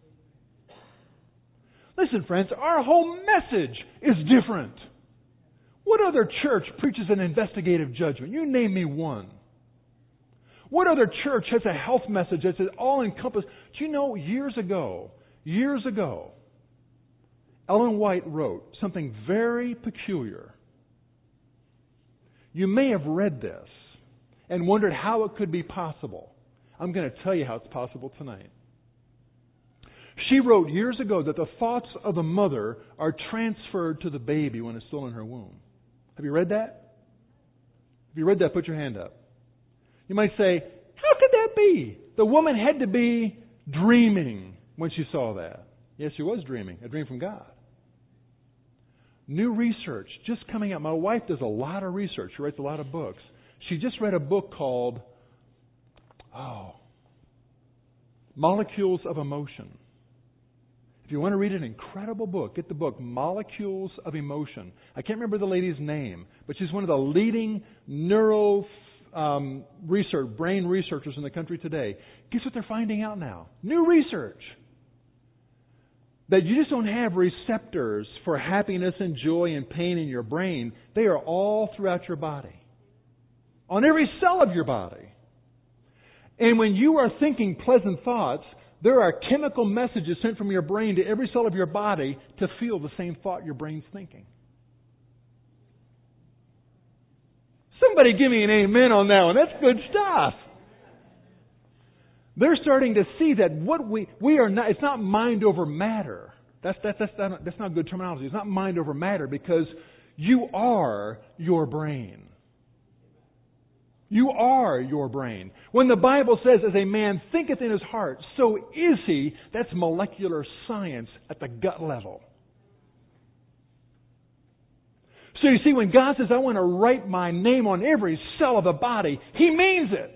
Listen, friends, our whole message is different. What other church preaches an investigative judgment? You name me one. What other church has a health message that's all-encompassing? Do you know, years ago, years ago, Ellen White wrote something very peculiar. You may have read this and wondered how it could be possible. I'm going to tell you how it's possible tonight. She wrote years ago that the thoughts of the mother are transferred to the baby when it's still in her womb. Have you read that? If you read that, put your hand up. You might say, how could that be? The woman had to be dreaming when she saw that. Yes, she was dreaming, a dream from God. New research just coming out. My wife does a lot of research. She writes a lot of books. She just read a book called, oh, Molecules of Emotion. If you want to read an incredible book, get the book, Molecules of Emotion. I can't remember the lady's name, but she's one of the leading neuro um, research, brain researchers in the country today. Guess what they're finding out now? New research. That you just don't have receptors for happiness and joy and pain in your brain. They are all throughout your body. On every cell of your body. And when you are thinking pleasant thoughts, there are chemical messages sent from your brain to every cell of your body to feel the same thought your brain's thinking. Somebody give me an amen on that one. That's good stuff. They're starting to see that what we we are not, it's not mind over matter. That's that's that's not, that's not good terminology. It's not mind over matter because you are your brain. You are your brain. When the Bible says, as a man thinketh in his heart, so is he, that's molecular science at the gut level. So you see, when God says, I want to write my name on every cell of the body, He means it.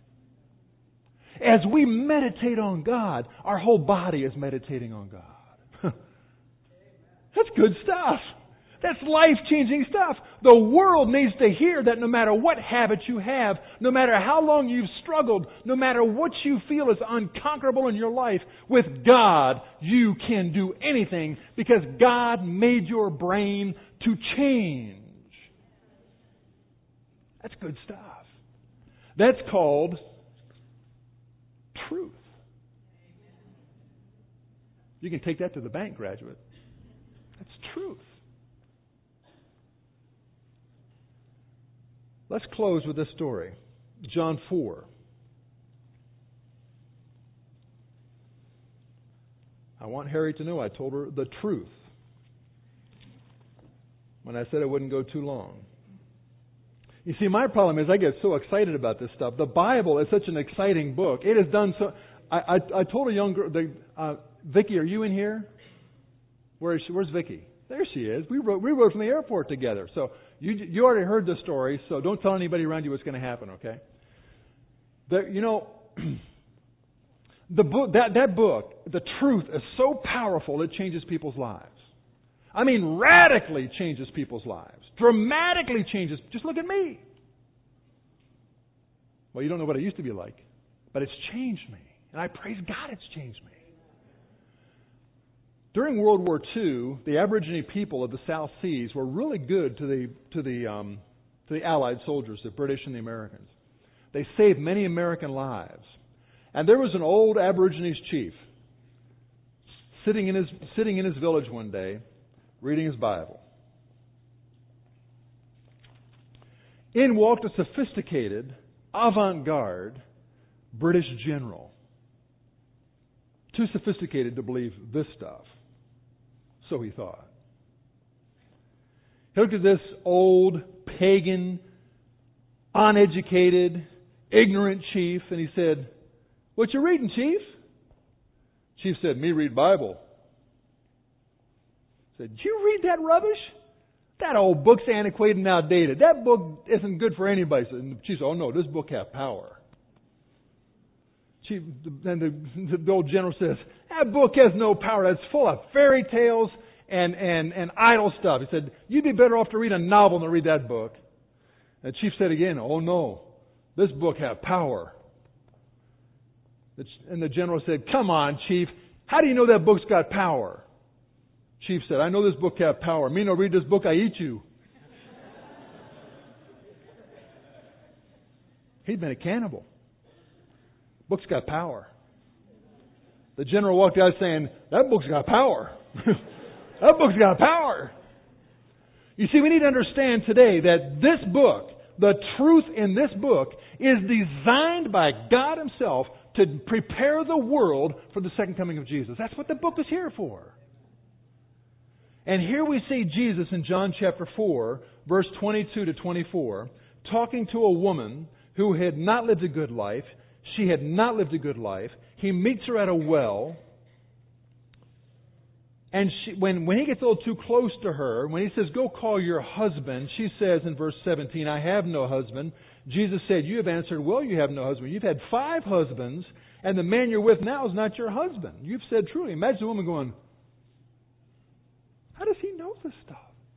As we meditate on God, our whole body is meditating on God. That's good stuff. That's life-changing stuff. The world needs to hear that no matter what habit you have, no matter how long you've struggled, no matter what you feel is unconquerable in your life, with God you can do anything because God made your brain to change. That's good stuff. That's called truth. You can take that to the bank, graduate. Let's close with this story. John four. I want Harry to know I told her the truth when I said it wouldn't go too long. You see, my problem is I get so excited about this stuff. The Bible is such an exciting book. It has done so. I, I, I told a young girl, the, uh, Vicki, are you in here? Where is she? Where's Vicki? There she is. We rode, we rode from the airport together. So you you already heard the story. So don't tell anybody around you what's going to happen. Okay? The, you know, the book that that book, the truth is so powerful it changes people's lives. I mean, radically changes people's lives. Dramatically changes. Just look at me. Well, you don't know what I used to be like, but it's changed me. And I praise God it's changed me. During World War Two, the Aborigine people of the South Seas were really good to the to the um, to the Allied soldiers, the British and the Americans. They saved many American lives. And there was an old Aborigines chief sitting in his sitting in his village one day, reading his Bible. In walked a sophisticated, avant-garde British general. Too sophisticated to believe this stuff. So he thought. He looked at this old, pagan, uneducated, ignorant chief, and he said, "What you reading, Chief?" Chief said, "Me read Bible." He said, "Did you read that rubbish? That old book's antiquated and outdated. That book isn't good for anybody." And the chief said, "Oh no, this book has power." Chief, and the, the old general says, "That book has no power. It's full of fairy tales and, and, and idle stuff." He said, "You'd be better off to read a novel than to read that book." And the chief said again, "Oh no, this book has power." And the general said, "Come on, Chief. How do you know that book's got power?" Chief said, "I know this book has power. Me no read this book, I eat you." He'd been a cannibal. Book's got power. The general walked out saying, "That book's got power." That book's got power. You see, we need to understand today that this book, the truth in this book, is designed by God Himself to prepare the world for the second coming of Jesus. That's what the book is here for. And here we see Jesus in John chapter four, verse twenty-two to twenty-four, talking to a woman who had not lived a good life. She had not lived a good life. He meets her at a well. And she, when, when he gets a little too close to her, when he says, "Go call your husband," she says in verse seventeen, "I have no husband." Jesus said, "You have answered well, you have no husband. You've had five husbands, and the man you're with now is not your husband. You've said truly." Imagine the woman going, "How does he know this stuff?"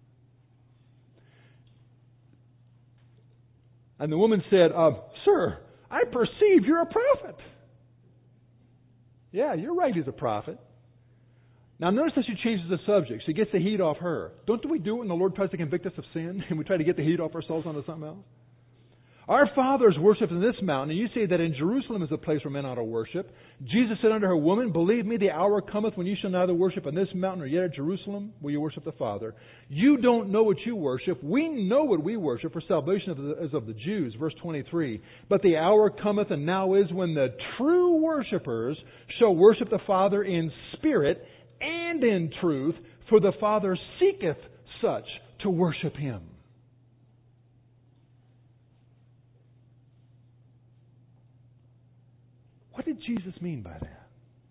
And the woman said, uh, "Sir, I perceive you're a prophet." Yeah, you're right, he's a prophet. Now notice that she changes the subject. She gets the heat off her. Don't we do it when the Lord tries to convict us of sin and we try to get the heat off ourselves onto something else? "Our fathers worshipped in this mountain, and you say that in Jerusalem is a place where men ought to worship." Jesus said unto her, "Woman, believe me, the hour cometh when you shall neither worship in this mountain nor yet at Jerusalem will you worship the Father. You don't know what you worship. We know what we worship, for salvation is of the Jews." Verse twenty-three, "But the hour cometh, and now is, when the true worshipers shall worship the Father in spirit and in truth, for the Father seeketh such to worship Him." What did Jesus mean by that?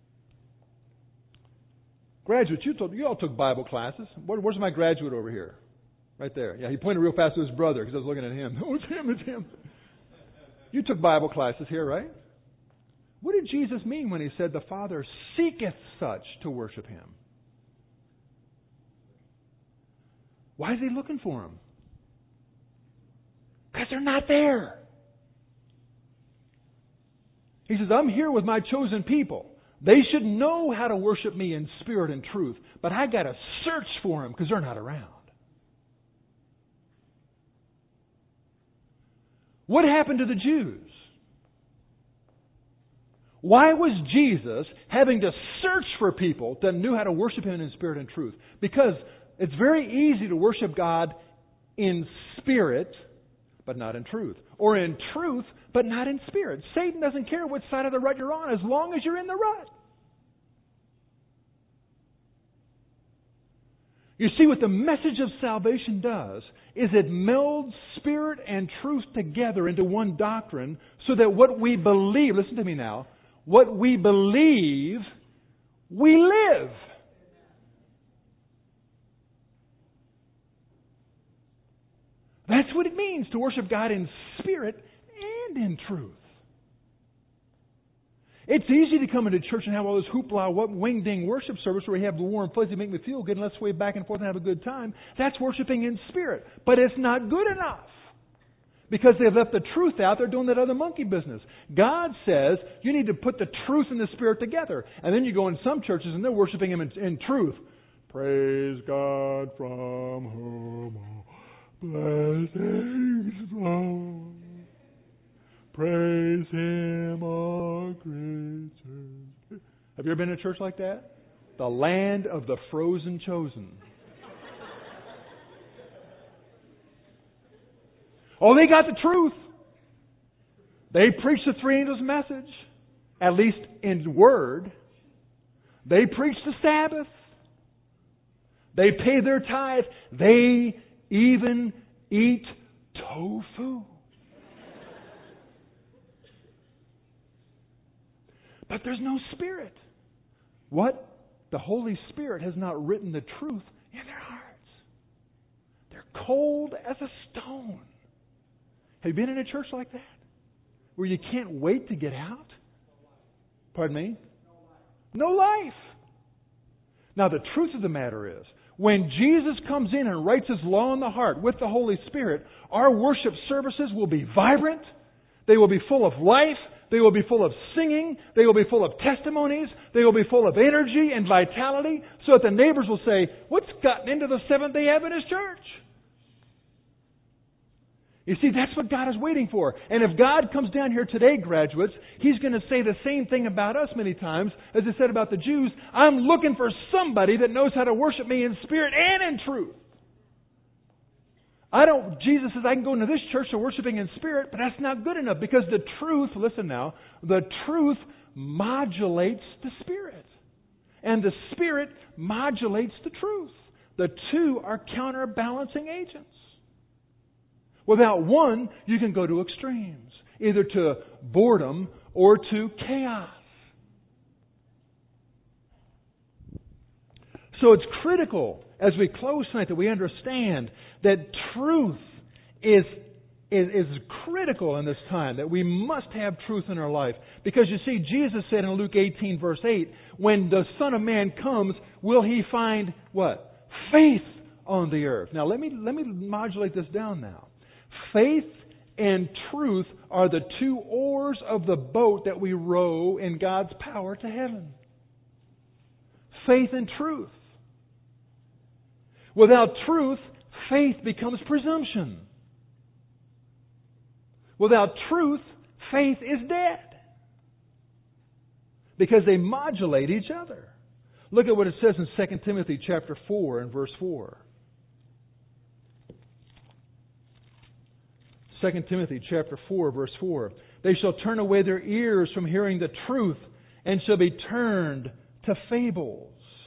Graduates, you, told, you all took Bible classes. Where, where's my graduate over here? Right there. Yeah, he pointed real fast to his brother because I was looking at him. Oh, it's him, it's him. You took Bible classes here, right? What did Jesus mean when He said the Father seeketh such to worship Him? Why is He looking for them? Because they're not there. He says, "I'm here with my chosen people. They should know how to worship me in spirit and truth, but I got to search for them because they're not around." What happened to the Jews? Why was Jesus having to search for people that knew how to worship Him in spirit and truth? Because it's very easy to worship God in spirit, but not in truth. Or in truth, but not in spirit. Satan doesn't care which side of the rut you're on as long as you're in the rut. You see, what the message of salvation does is it melds spirit and truth together into one doctrine so that what we believe, listen to me now, what we believe, we live. That's what it means to worship God in spirit and in truth. It's easy to come into church and have all this hoopla, what wing-ding worship service where we have the warm fuzzy, make me feel good, and let's sway back and forth and have a good time. That's worshiping in spirit. But it's not good enough. Because they've left the truth out, they're doing that other monkey business. God says you need to put the truth and the spirit together. And then you go in some churches and they're worshiping Him in, in truth. Praise God from whom all blessings flow. Praise Him, all creatures. Have you ever been in a church like that? The land of the frozen chosen. Oh, they got the truth. They preach the three angels' message, at least in word. They preach the Sabbath. They pay their tithe. They even eat tofu. But there's no spirit. What? The Holy Spirit has not written the truth in their hearts. They're cold as a stone. Have you been in a church like that? Where you can't wait to get out? Pardon me? No life. Now the truth of the matter is, when Jesus comes in and writes His law in the heart with the Holy Spirit, our worship services will be vibrant. They will be full of life. They will be full of singing. They will be full of testimonies. They will be full of energy and vitality so that the neighbors will say, what's gotten into the Seventh-day Adventist church? You see, that's what God is waiting for. And if God comes down here today, graduates, He's going to say the same thing about us many times as He said about the Jews. I'm looking for somebody that knows how to worship Me in spirit and in truth. I don't, Jesus says I can go into this church to worshiping in spirit, but that's not good enough because the truth, listen now, the truth modulates the spirit. And the spirit modulates the truth. The two are counterbalancing agents. Without one, you can go to extremes, either to boredom or to chaos. So it's critical as we close tonight that we understand that truth is, is, is critical in this time, that we must have truth in our life. Because you see, Jesus said in Luke eighteen verse eight, when the Son of Man comes, will He find what? Faith on the earth. Now let me, let me modulate this down now. Faith and truth are the two oars of the boat that we row in God's power to heaven. Faith and truth. Without truth, faith becomes presumption. Without truth, faith is dead. Because they modulate each other. Look at what it says in Second Timothy chapter four and verse four. Second Timothy chapter four, verse four. They shall turn away their ears from hearing the truth and shall be turned to fables.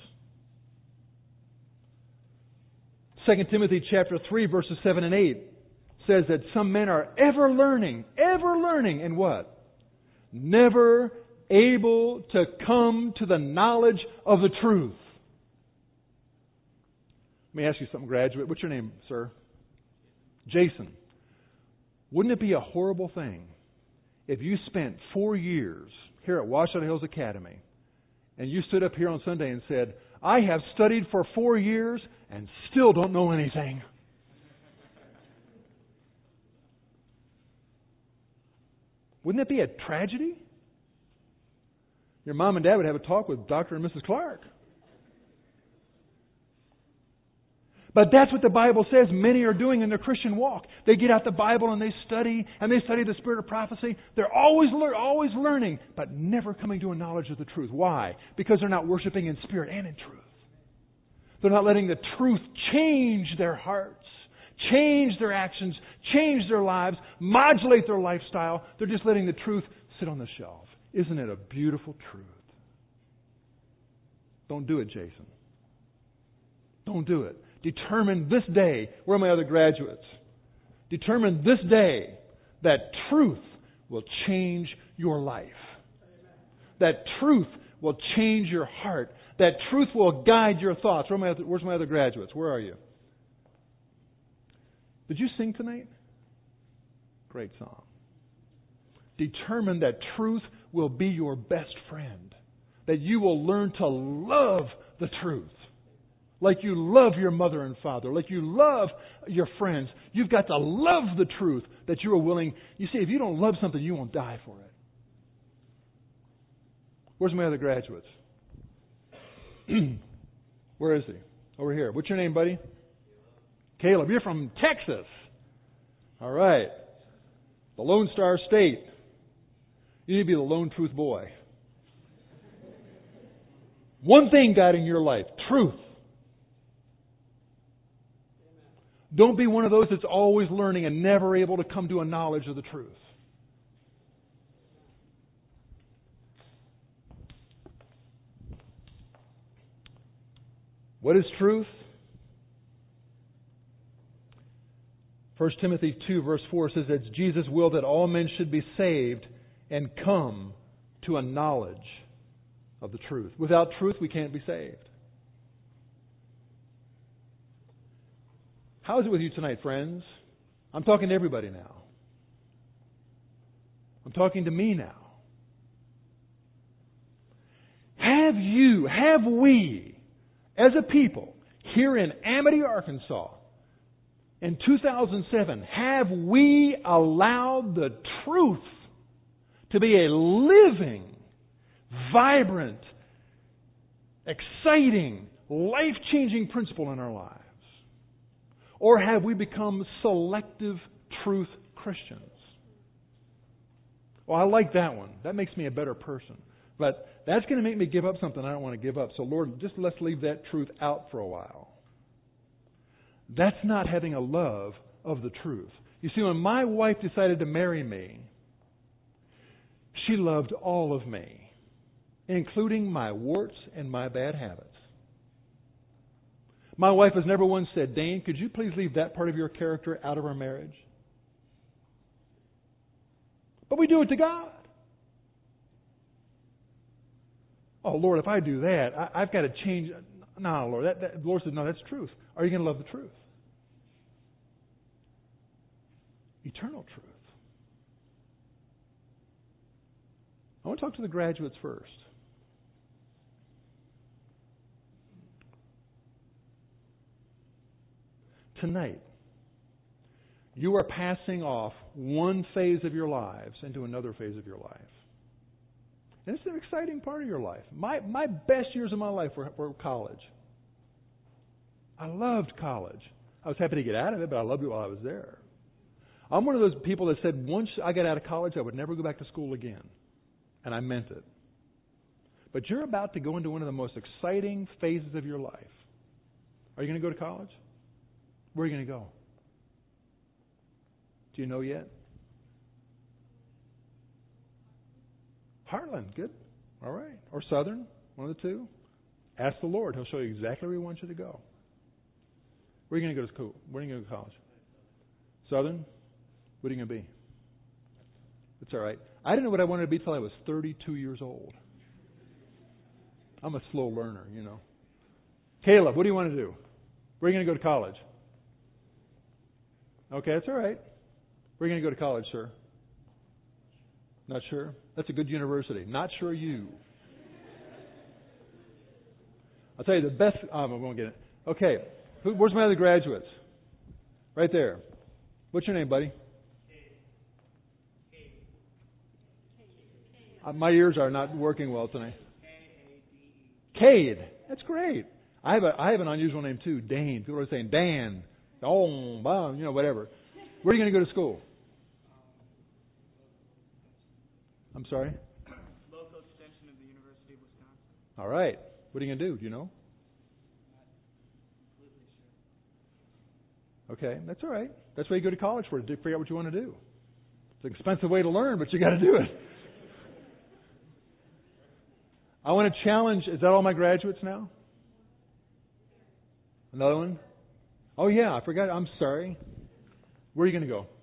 Second Timothy chapter three, verses seven and eight says that some men are ever learning, ever learning, and what? Never able to come to the knowledge of the truth. Let me ask you something, graduate. What's your name, sir? Jason. Wouldn't it be a horrible thing if you spent four years here at Washita Hills Academy and you stood up here on Sunday and said, I have studied for four years and still don't know anything? Wouldn't it be a tragedy? Your mom and dad would have a talk with Doctor and Missus Clark. But that's what the Bible says many are doing in their Christian walk. They get out the Bible and they study, and they study the spirit of prophecy. They're always lear- always learning, but never coming to a knowledge of the truth. Why? Because they're not worshiping in spirit and in truth. They're not letting the truth change their hearts, change their actions, change their lives, modulate their lifestyle. They're just letting the truth sit on the shelf. Isn't it a beautiful truth? Don't do it, Jason. Don't do it. Determine this day, where are my other graduates? Determine this day that truth will change your life. That truth will change your heart. That truth will guide your thoughts. Where are my other, where's my other graduates? Where are you? Did you sing tonight? Great song. Determine that truth will be your best friend. That you will learn to love the truth. Like you love your mother and father. Like you love your friends. You've got to love the truth that you are willing. You see, if you don't love something, you won't die for it. Where's my other graduates? Where is he? Over here. What's your name, buddy? Caleb. You're from Texas. All right. The Lone Star State. You need to be the lone truth boy. One thing guiding your life. Truth. Don't be one of those that's always learning and never able to come to a knowledge of the truth. What is truth? First Timothy two verse four says that Jesus willed that all men should be saved and come to a knowledge of the truth. Without truth, we can't be saved. How is it with you tonight, friends? I'm talking to everybody now. I'm talking to me now. Have you, have we, as a people, here in Amity, Arkansas, in two thousand seven, have we allowed the truth to be a living, vibrant, exciting, life-changing principle in our lives? Or have we become selective truth Christians? Well, I like that one. That makes me a better person. But that's going to make me give up something I don't want to give up. So, Lord, just let's leave that truth out for a while. That's not having a love of the truth. You see, when my wife decided to marry me, she loved all of me, including my warts and my bad habits. My wife has never once said, Dane, could you please leave that part of your character out of our marriage? But we do it to God. Oh, Lord, if I do that, I, I've got to change. No, Lord. That, that, the Lord says, no, that's truth. Are you going to love the truth? Eternal truth. I want to talk to the graduates first. Tonight, you are passing off one phase of your lives into another phase of your life. And it's an exciting part of your life. My my best years of my life were, were college. I loved college. I was happy to get out of it, but I loved it while I was there. I'm one of those people that said once I got out of college, I would never go back to school again. And I meant it. But you're about to go into one of the most exciting phases of your life. Are you going to go to college? Where are you going to go? Do you know yet? Heartland, good. All right. Or Southern, one of the two. Ask the Lord. He'll show you exactly where He wants you to go. Where are you going to go to school? Where are you going to go to college? Southern? What are you going to be? It's all right. I didn't know what I wanted to be till I was thirty-two years old. I'm a slow learner, you know. Caleb, what do you want to do? Where are you going to go to college? Okay, that's all right. Where are you going to go to college, sir? Not sure? That's a good university. Not sure you. I'll tell you the best... Um, I won't get it. Okay. Who, where's my other graduates? Right there. What's your name, buddy? Uh, my ears are not working well tonight. Cade. That's great. I have a I have an unusual name too. Dane. People are saying Dan. Oh, wow, you know, whatever. Where are you going to go to school? I'm sorry? Local extension of the University of Wisconsin. All right. What are you going to do? Do you know? Not completely Okay, that's all right. That's why you go to college for, to figure out what you want to do. It's an expensive way to learn, but you got to do it. I want to challenge, is that all my graduates now? Another one? Oh yeah, I forgot. I'm sorry. Where are you going to go?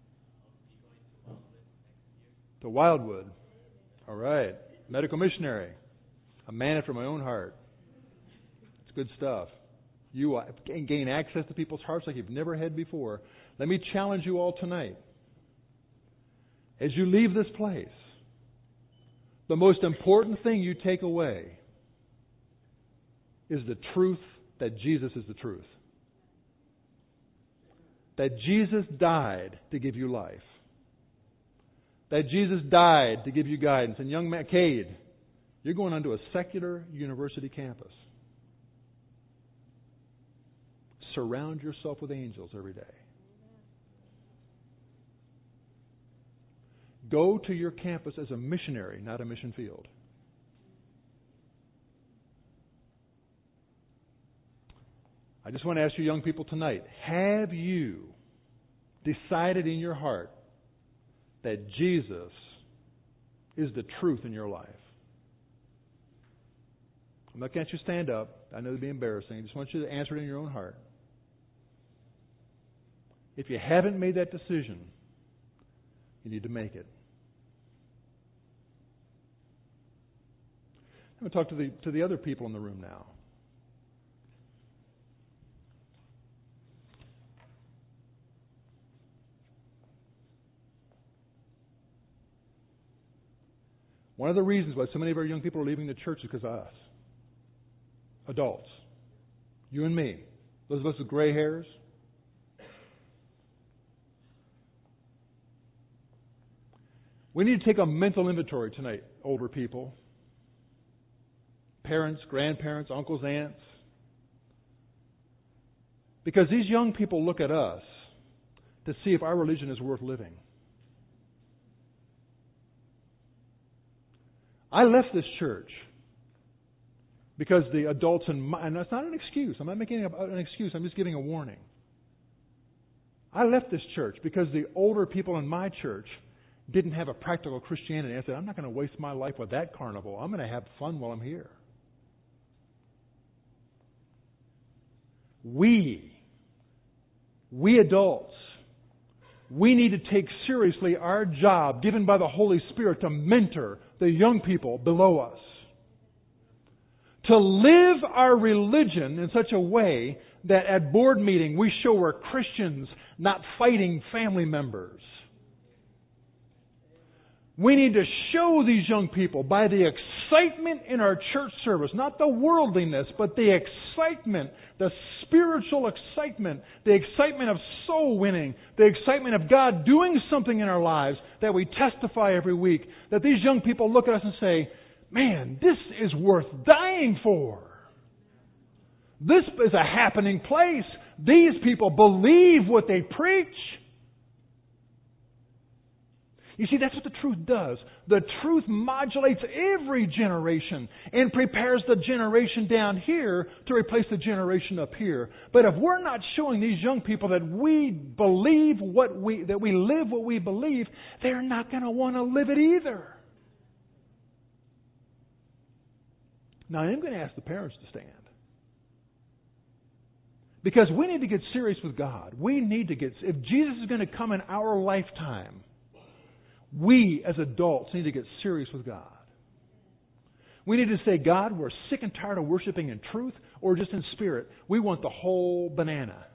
To Wildwood. All right. Medical missionary. A man after my own heart. It's good stuff. You can gain access to people's hearts like you've never had before. Let me challenge you all tonight. As you leave this place, the most important thing you take away is the truth that Jesus is the truth. That Jesus died to give you life. That Jesus died to give you guidance. And young man, Cade, you're going onto a secular university campus. Surround yourself with angels every day. Go to your campus as a missionary, not a mission field. I just want to ask you young people tonight, have you decided in your heart that Jesus is the truth in your life? I'm not going to ask you to stand up. I know it'd be embarrassing. I just want you to answer it in your own heart. If you haven't made that decision, you need to make it. I'm going to talk to the to the other people in the room now. One of the reasons why so many of our young people are leaving the church is because of us. Adults. You and me. Those of us with gray hairs. We need to take a mental inventory tonight, older people. Parents, grandparents, uncles, aunts. Because these young people look at us to see if our religion is worth living. I left this church because the adults in my, and that's not an excuse. I'm not making an excuse. I'm just giving a warning. I left this church because the older people in my church didn't have a practical Christianity. I said, I'm not going to waste my life with that carnival. I'm going to have fun while I'm here. We, we adults, we need to take seriously our job given by the Holy Spirit to mentor the young people below us. To live our religion in such a way that at board meeting we show we're Christians, not fighting family members. We need to show these young people by the excitement in our church service, not the worldliness, but the excitement, the spiritual excitement, the excitement of soul winning, the excitement of God doing something in our lives that we testify every week, that these young people look at us and say, man, this is worth dying for. This is a happening place. These people believe what they preach. You see, that's what the truth does. The truth modulates every generation and prepares the generation down here to replace the generation up here. But if we're not showing these young people that we believe what we, that we live what we believe, they're not going to want to live it either. Now, I'm going to ask the parents to stand. Because we need to get serious with God. We need to get, if Jesus is going to come in our lifetime, we as adults need to get serious with God. We need to say, God, we're sick and tired of worshiping in truth or just in spirit. We want the whole banana.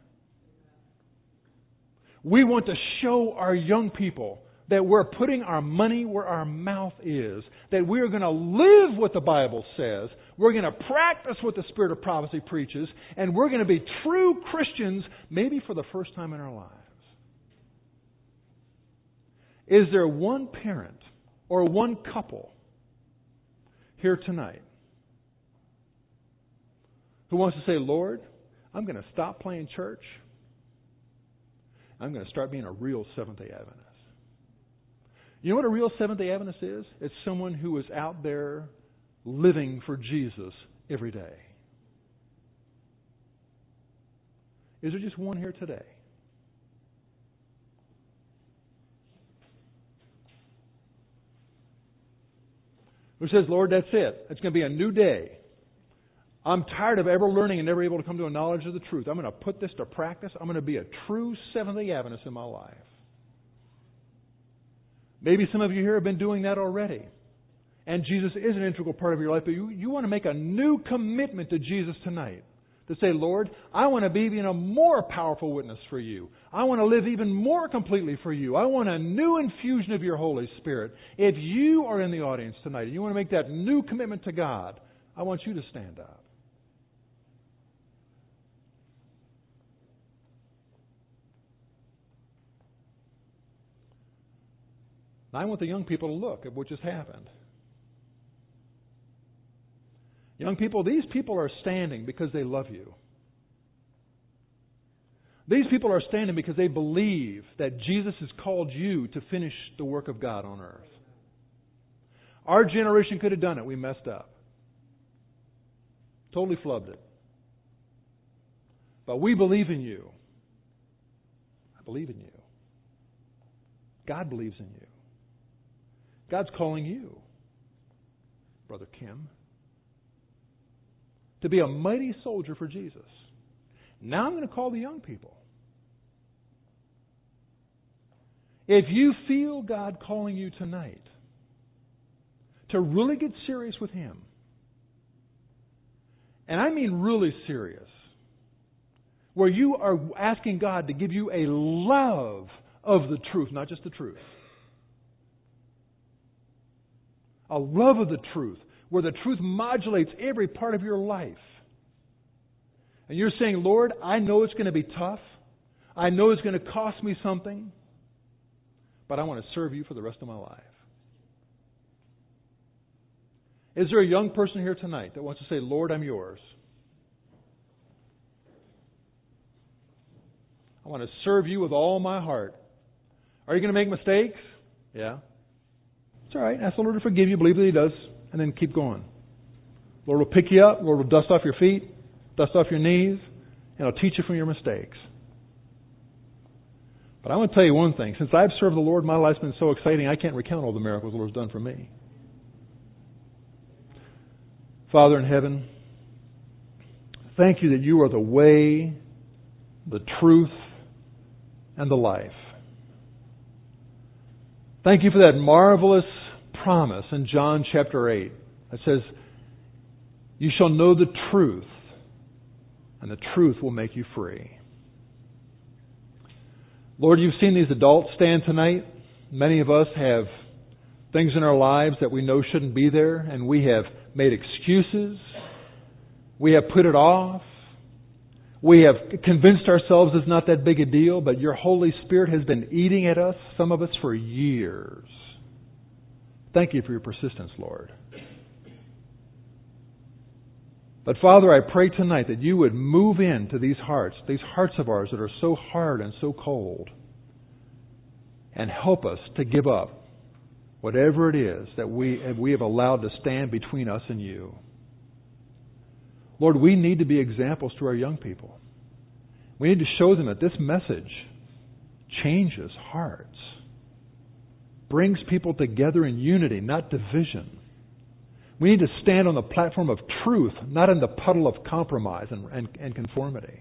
We want to show our young people that we're putting our money where our mouth is, that we are going to live what the Bible says, we're going to practice what the Spirit of prophecy preaches, and we're going to be true Christians maybe for the first time in our lives. Is there one parent or one couple here tonight who wants to say, Lord, I'm going to stop playing church. I'm going to start being a real Seventh-day Adventist. You know what a real Seventh-day Adventist is? It's someone who is out there living for Jesus every day. Is there just one here today? Who says, Lord, that's it. It's going to be a new day. I'm tired of ever learning and never able to come to a knowledge of the truth. I'm going to put this to practice. I'm going to be a true Seventh-day Adventist in my life. Maybe some of you here have been doing that already. And Jesus is an integral part of your life, but you, you want to make a new commitment to Jesus tonight. To say, Lord, I want to be even a more powerful witness for you. I want to live even more completely for you. I want a new infusion of your Holy Spirit. If you are in the audience tonight and you want to make that new commitment to God, I want you to stand up. Now, I want the young people to look at what just happened. Young people, these people are standing because they love you. These people are standing because they believe that Jesus has called you to finish the work of God on earth. Our generation could have done it. We messed up. Totally flubbed it. But we believe in you. I believe in you. God believes in you. God's calling you, Brother Kim, to be a mighty soldier for Jesus. Now I'm going to call the young people. If you feel God calling you tonight to really get serious with Him, and I mean really serious, where you are asking God to give you a love of the truth, not just the truth, a love of the truth, where the truth modulates every part of your life. And you're saying, Lord, I know it's going to be tough. I know it's going to cost me something. But I want to serve you for the rest of my life. Is there a young person here tonight that wants to say, Lord, I'm yours? I want to serve you with all my heart. Are you going to make mistakes? Yeah. It's all right. Ask the Lord to forgive you. Believe that He does. And then keep going. Lord will pick you up. Lord will dust off your feet, dust off your knees, and He'll teach you from your mistakes. But I want to tell you one thing. Since I've served the Lord, my life's been so exciting, I can't recount all the miracles the Lord's done for me. Father in heaven, thank you that you are the way, the truth, and the life. Thank you for that marvelous promise in John chapter eight that says, you shall know the truth, and the truth will make you free. Lord, you've seen these adults stand tonight. Many of us have things in our lives that we know shouldn't be there, and we have made excuses. We have put it off. We have convinced ourselves it's not that big a deal, but your Holy Spirit has been eating at us, some of us for years. Thank you for your persistence, Lord. But Father, I pray tonight that you would move into these hearts, these hearts of ours that are so hard and so cold, and help us to give up whatever it is that we, we have allowed to stand between us and you. Lord, we need to be examples to our young people. We need to show them that this message changes hearts, brings people together in unity, not division. We need to stand on the platform of truth, not in the puddle of compromise and, and, and conformity.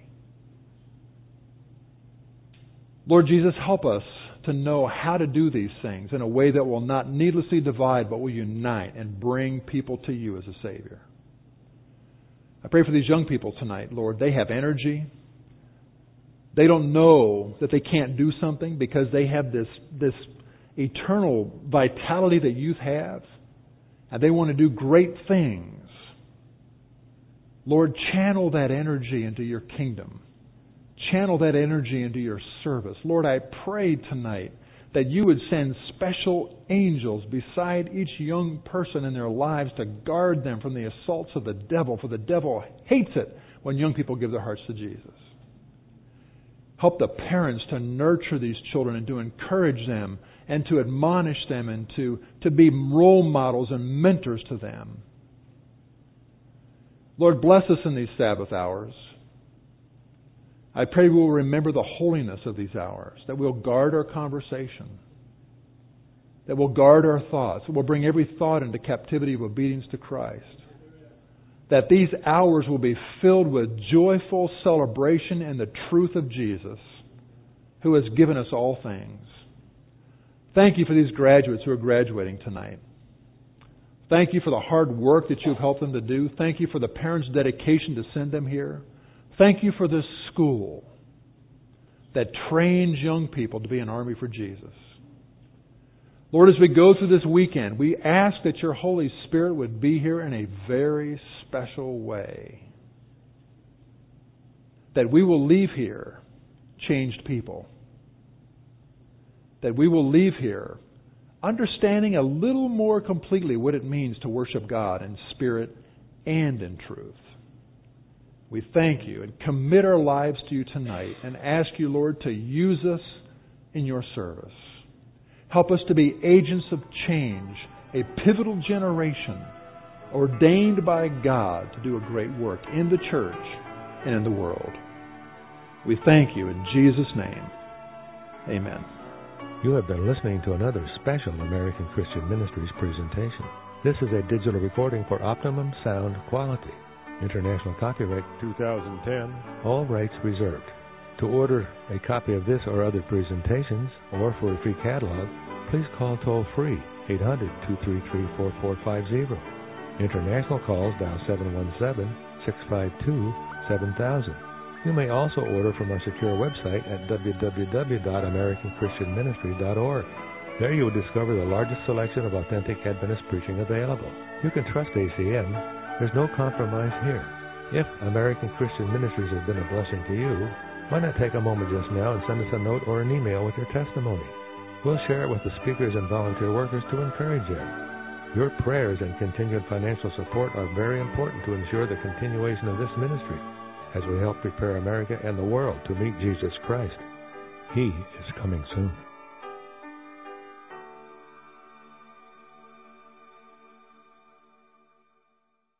Lord Jesus, help us to know how to do these things in a way that will not needlessly divide, but will unite and bring people to you as a Savior. I pray for these young people tonight, Lord. They have energy. They don't know that they can't do something because they have this, this eternal vitality that youth have. And they want to do great things. Lord, channel that energy into your kingdom. Channel that energy into your service. Lord, I pray tonight that you would send special angels beside each young person in their lives to guard them from the assaults of the devil, for the devil hates it when young people give their hearts to Jesus. Help the parents to nurture these children and to encourage them and to admonish them and to, to be role models and mentors to them. Lord, bless us in these Sabbath hours. I pray we'll remember the holiness of these hours, that we'll guard our conversation. that will guard our thoughts, that will bring every thought into captivity of obedience to Christ. That these hours will be filled with joyful celebration in the truth of Jesus, who has given us all things. Thank you for these graduates who are graduating tonight. Thank you for the hard work that you've helped them to do. Thank you for the parents' dedication to send them here. Thank you for this school that trains young people to be an army for Jesus. Lord, as we go through this weekend, we ask that your Holy Spirit would be here in a very special way. That we will leave here changed people. That we will leave here understanding a little more completely what it means to worship God in spirit and in truth. We thank you and commit our lives to you tonight and ask you, Lord, to use us in your service. Help us to be agents of change, a pivotal generation ordained by God to do a great work in the church and in the world. We thank you in Jesus' name. Amen. You have been listening to another special American Christian Ministries presentation. This is a digital recording for optimum sound quality. International copyright two thousand ten. All rights reserved. To order a copy of this or other presentations, or for a free catalog, please call toll-free eight hundred, two three three, four four five zero. International calls dial seven one seven, six five two, seven thousand. You may also order from our secure website at w w w dot american christian ministry dot org. There you will discover the largest selection of authentic Adventist preaching available. You can trust A C M. There's no compromise here. If American Christian Ministries has been a blessing to you, why not take a moment just now and send us a note or an email with your testimony? We'll share it with the speakers and volunteer workers to encourage them. Your prayers and continued financial support are very important to ensure the continuation of this ministry as we help prepare America and the world to meet Jesus Christ. He is coming soon.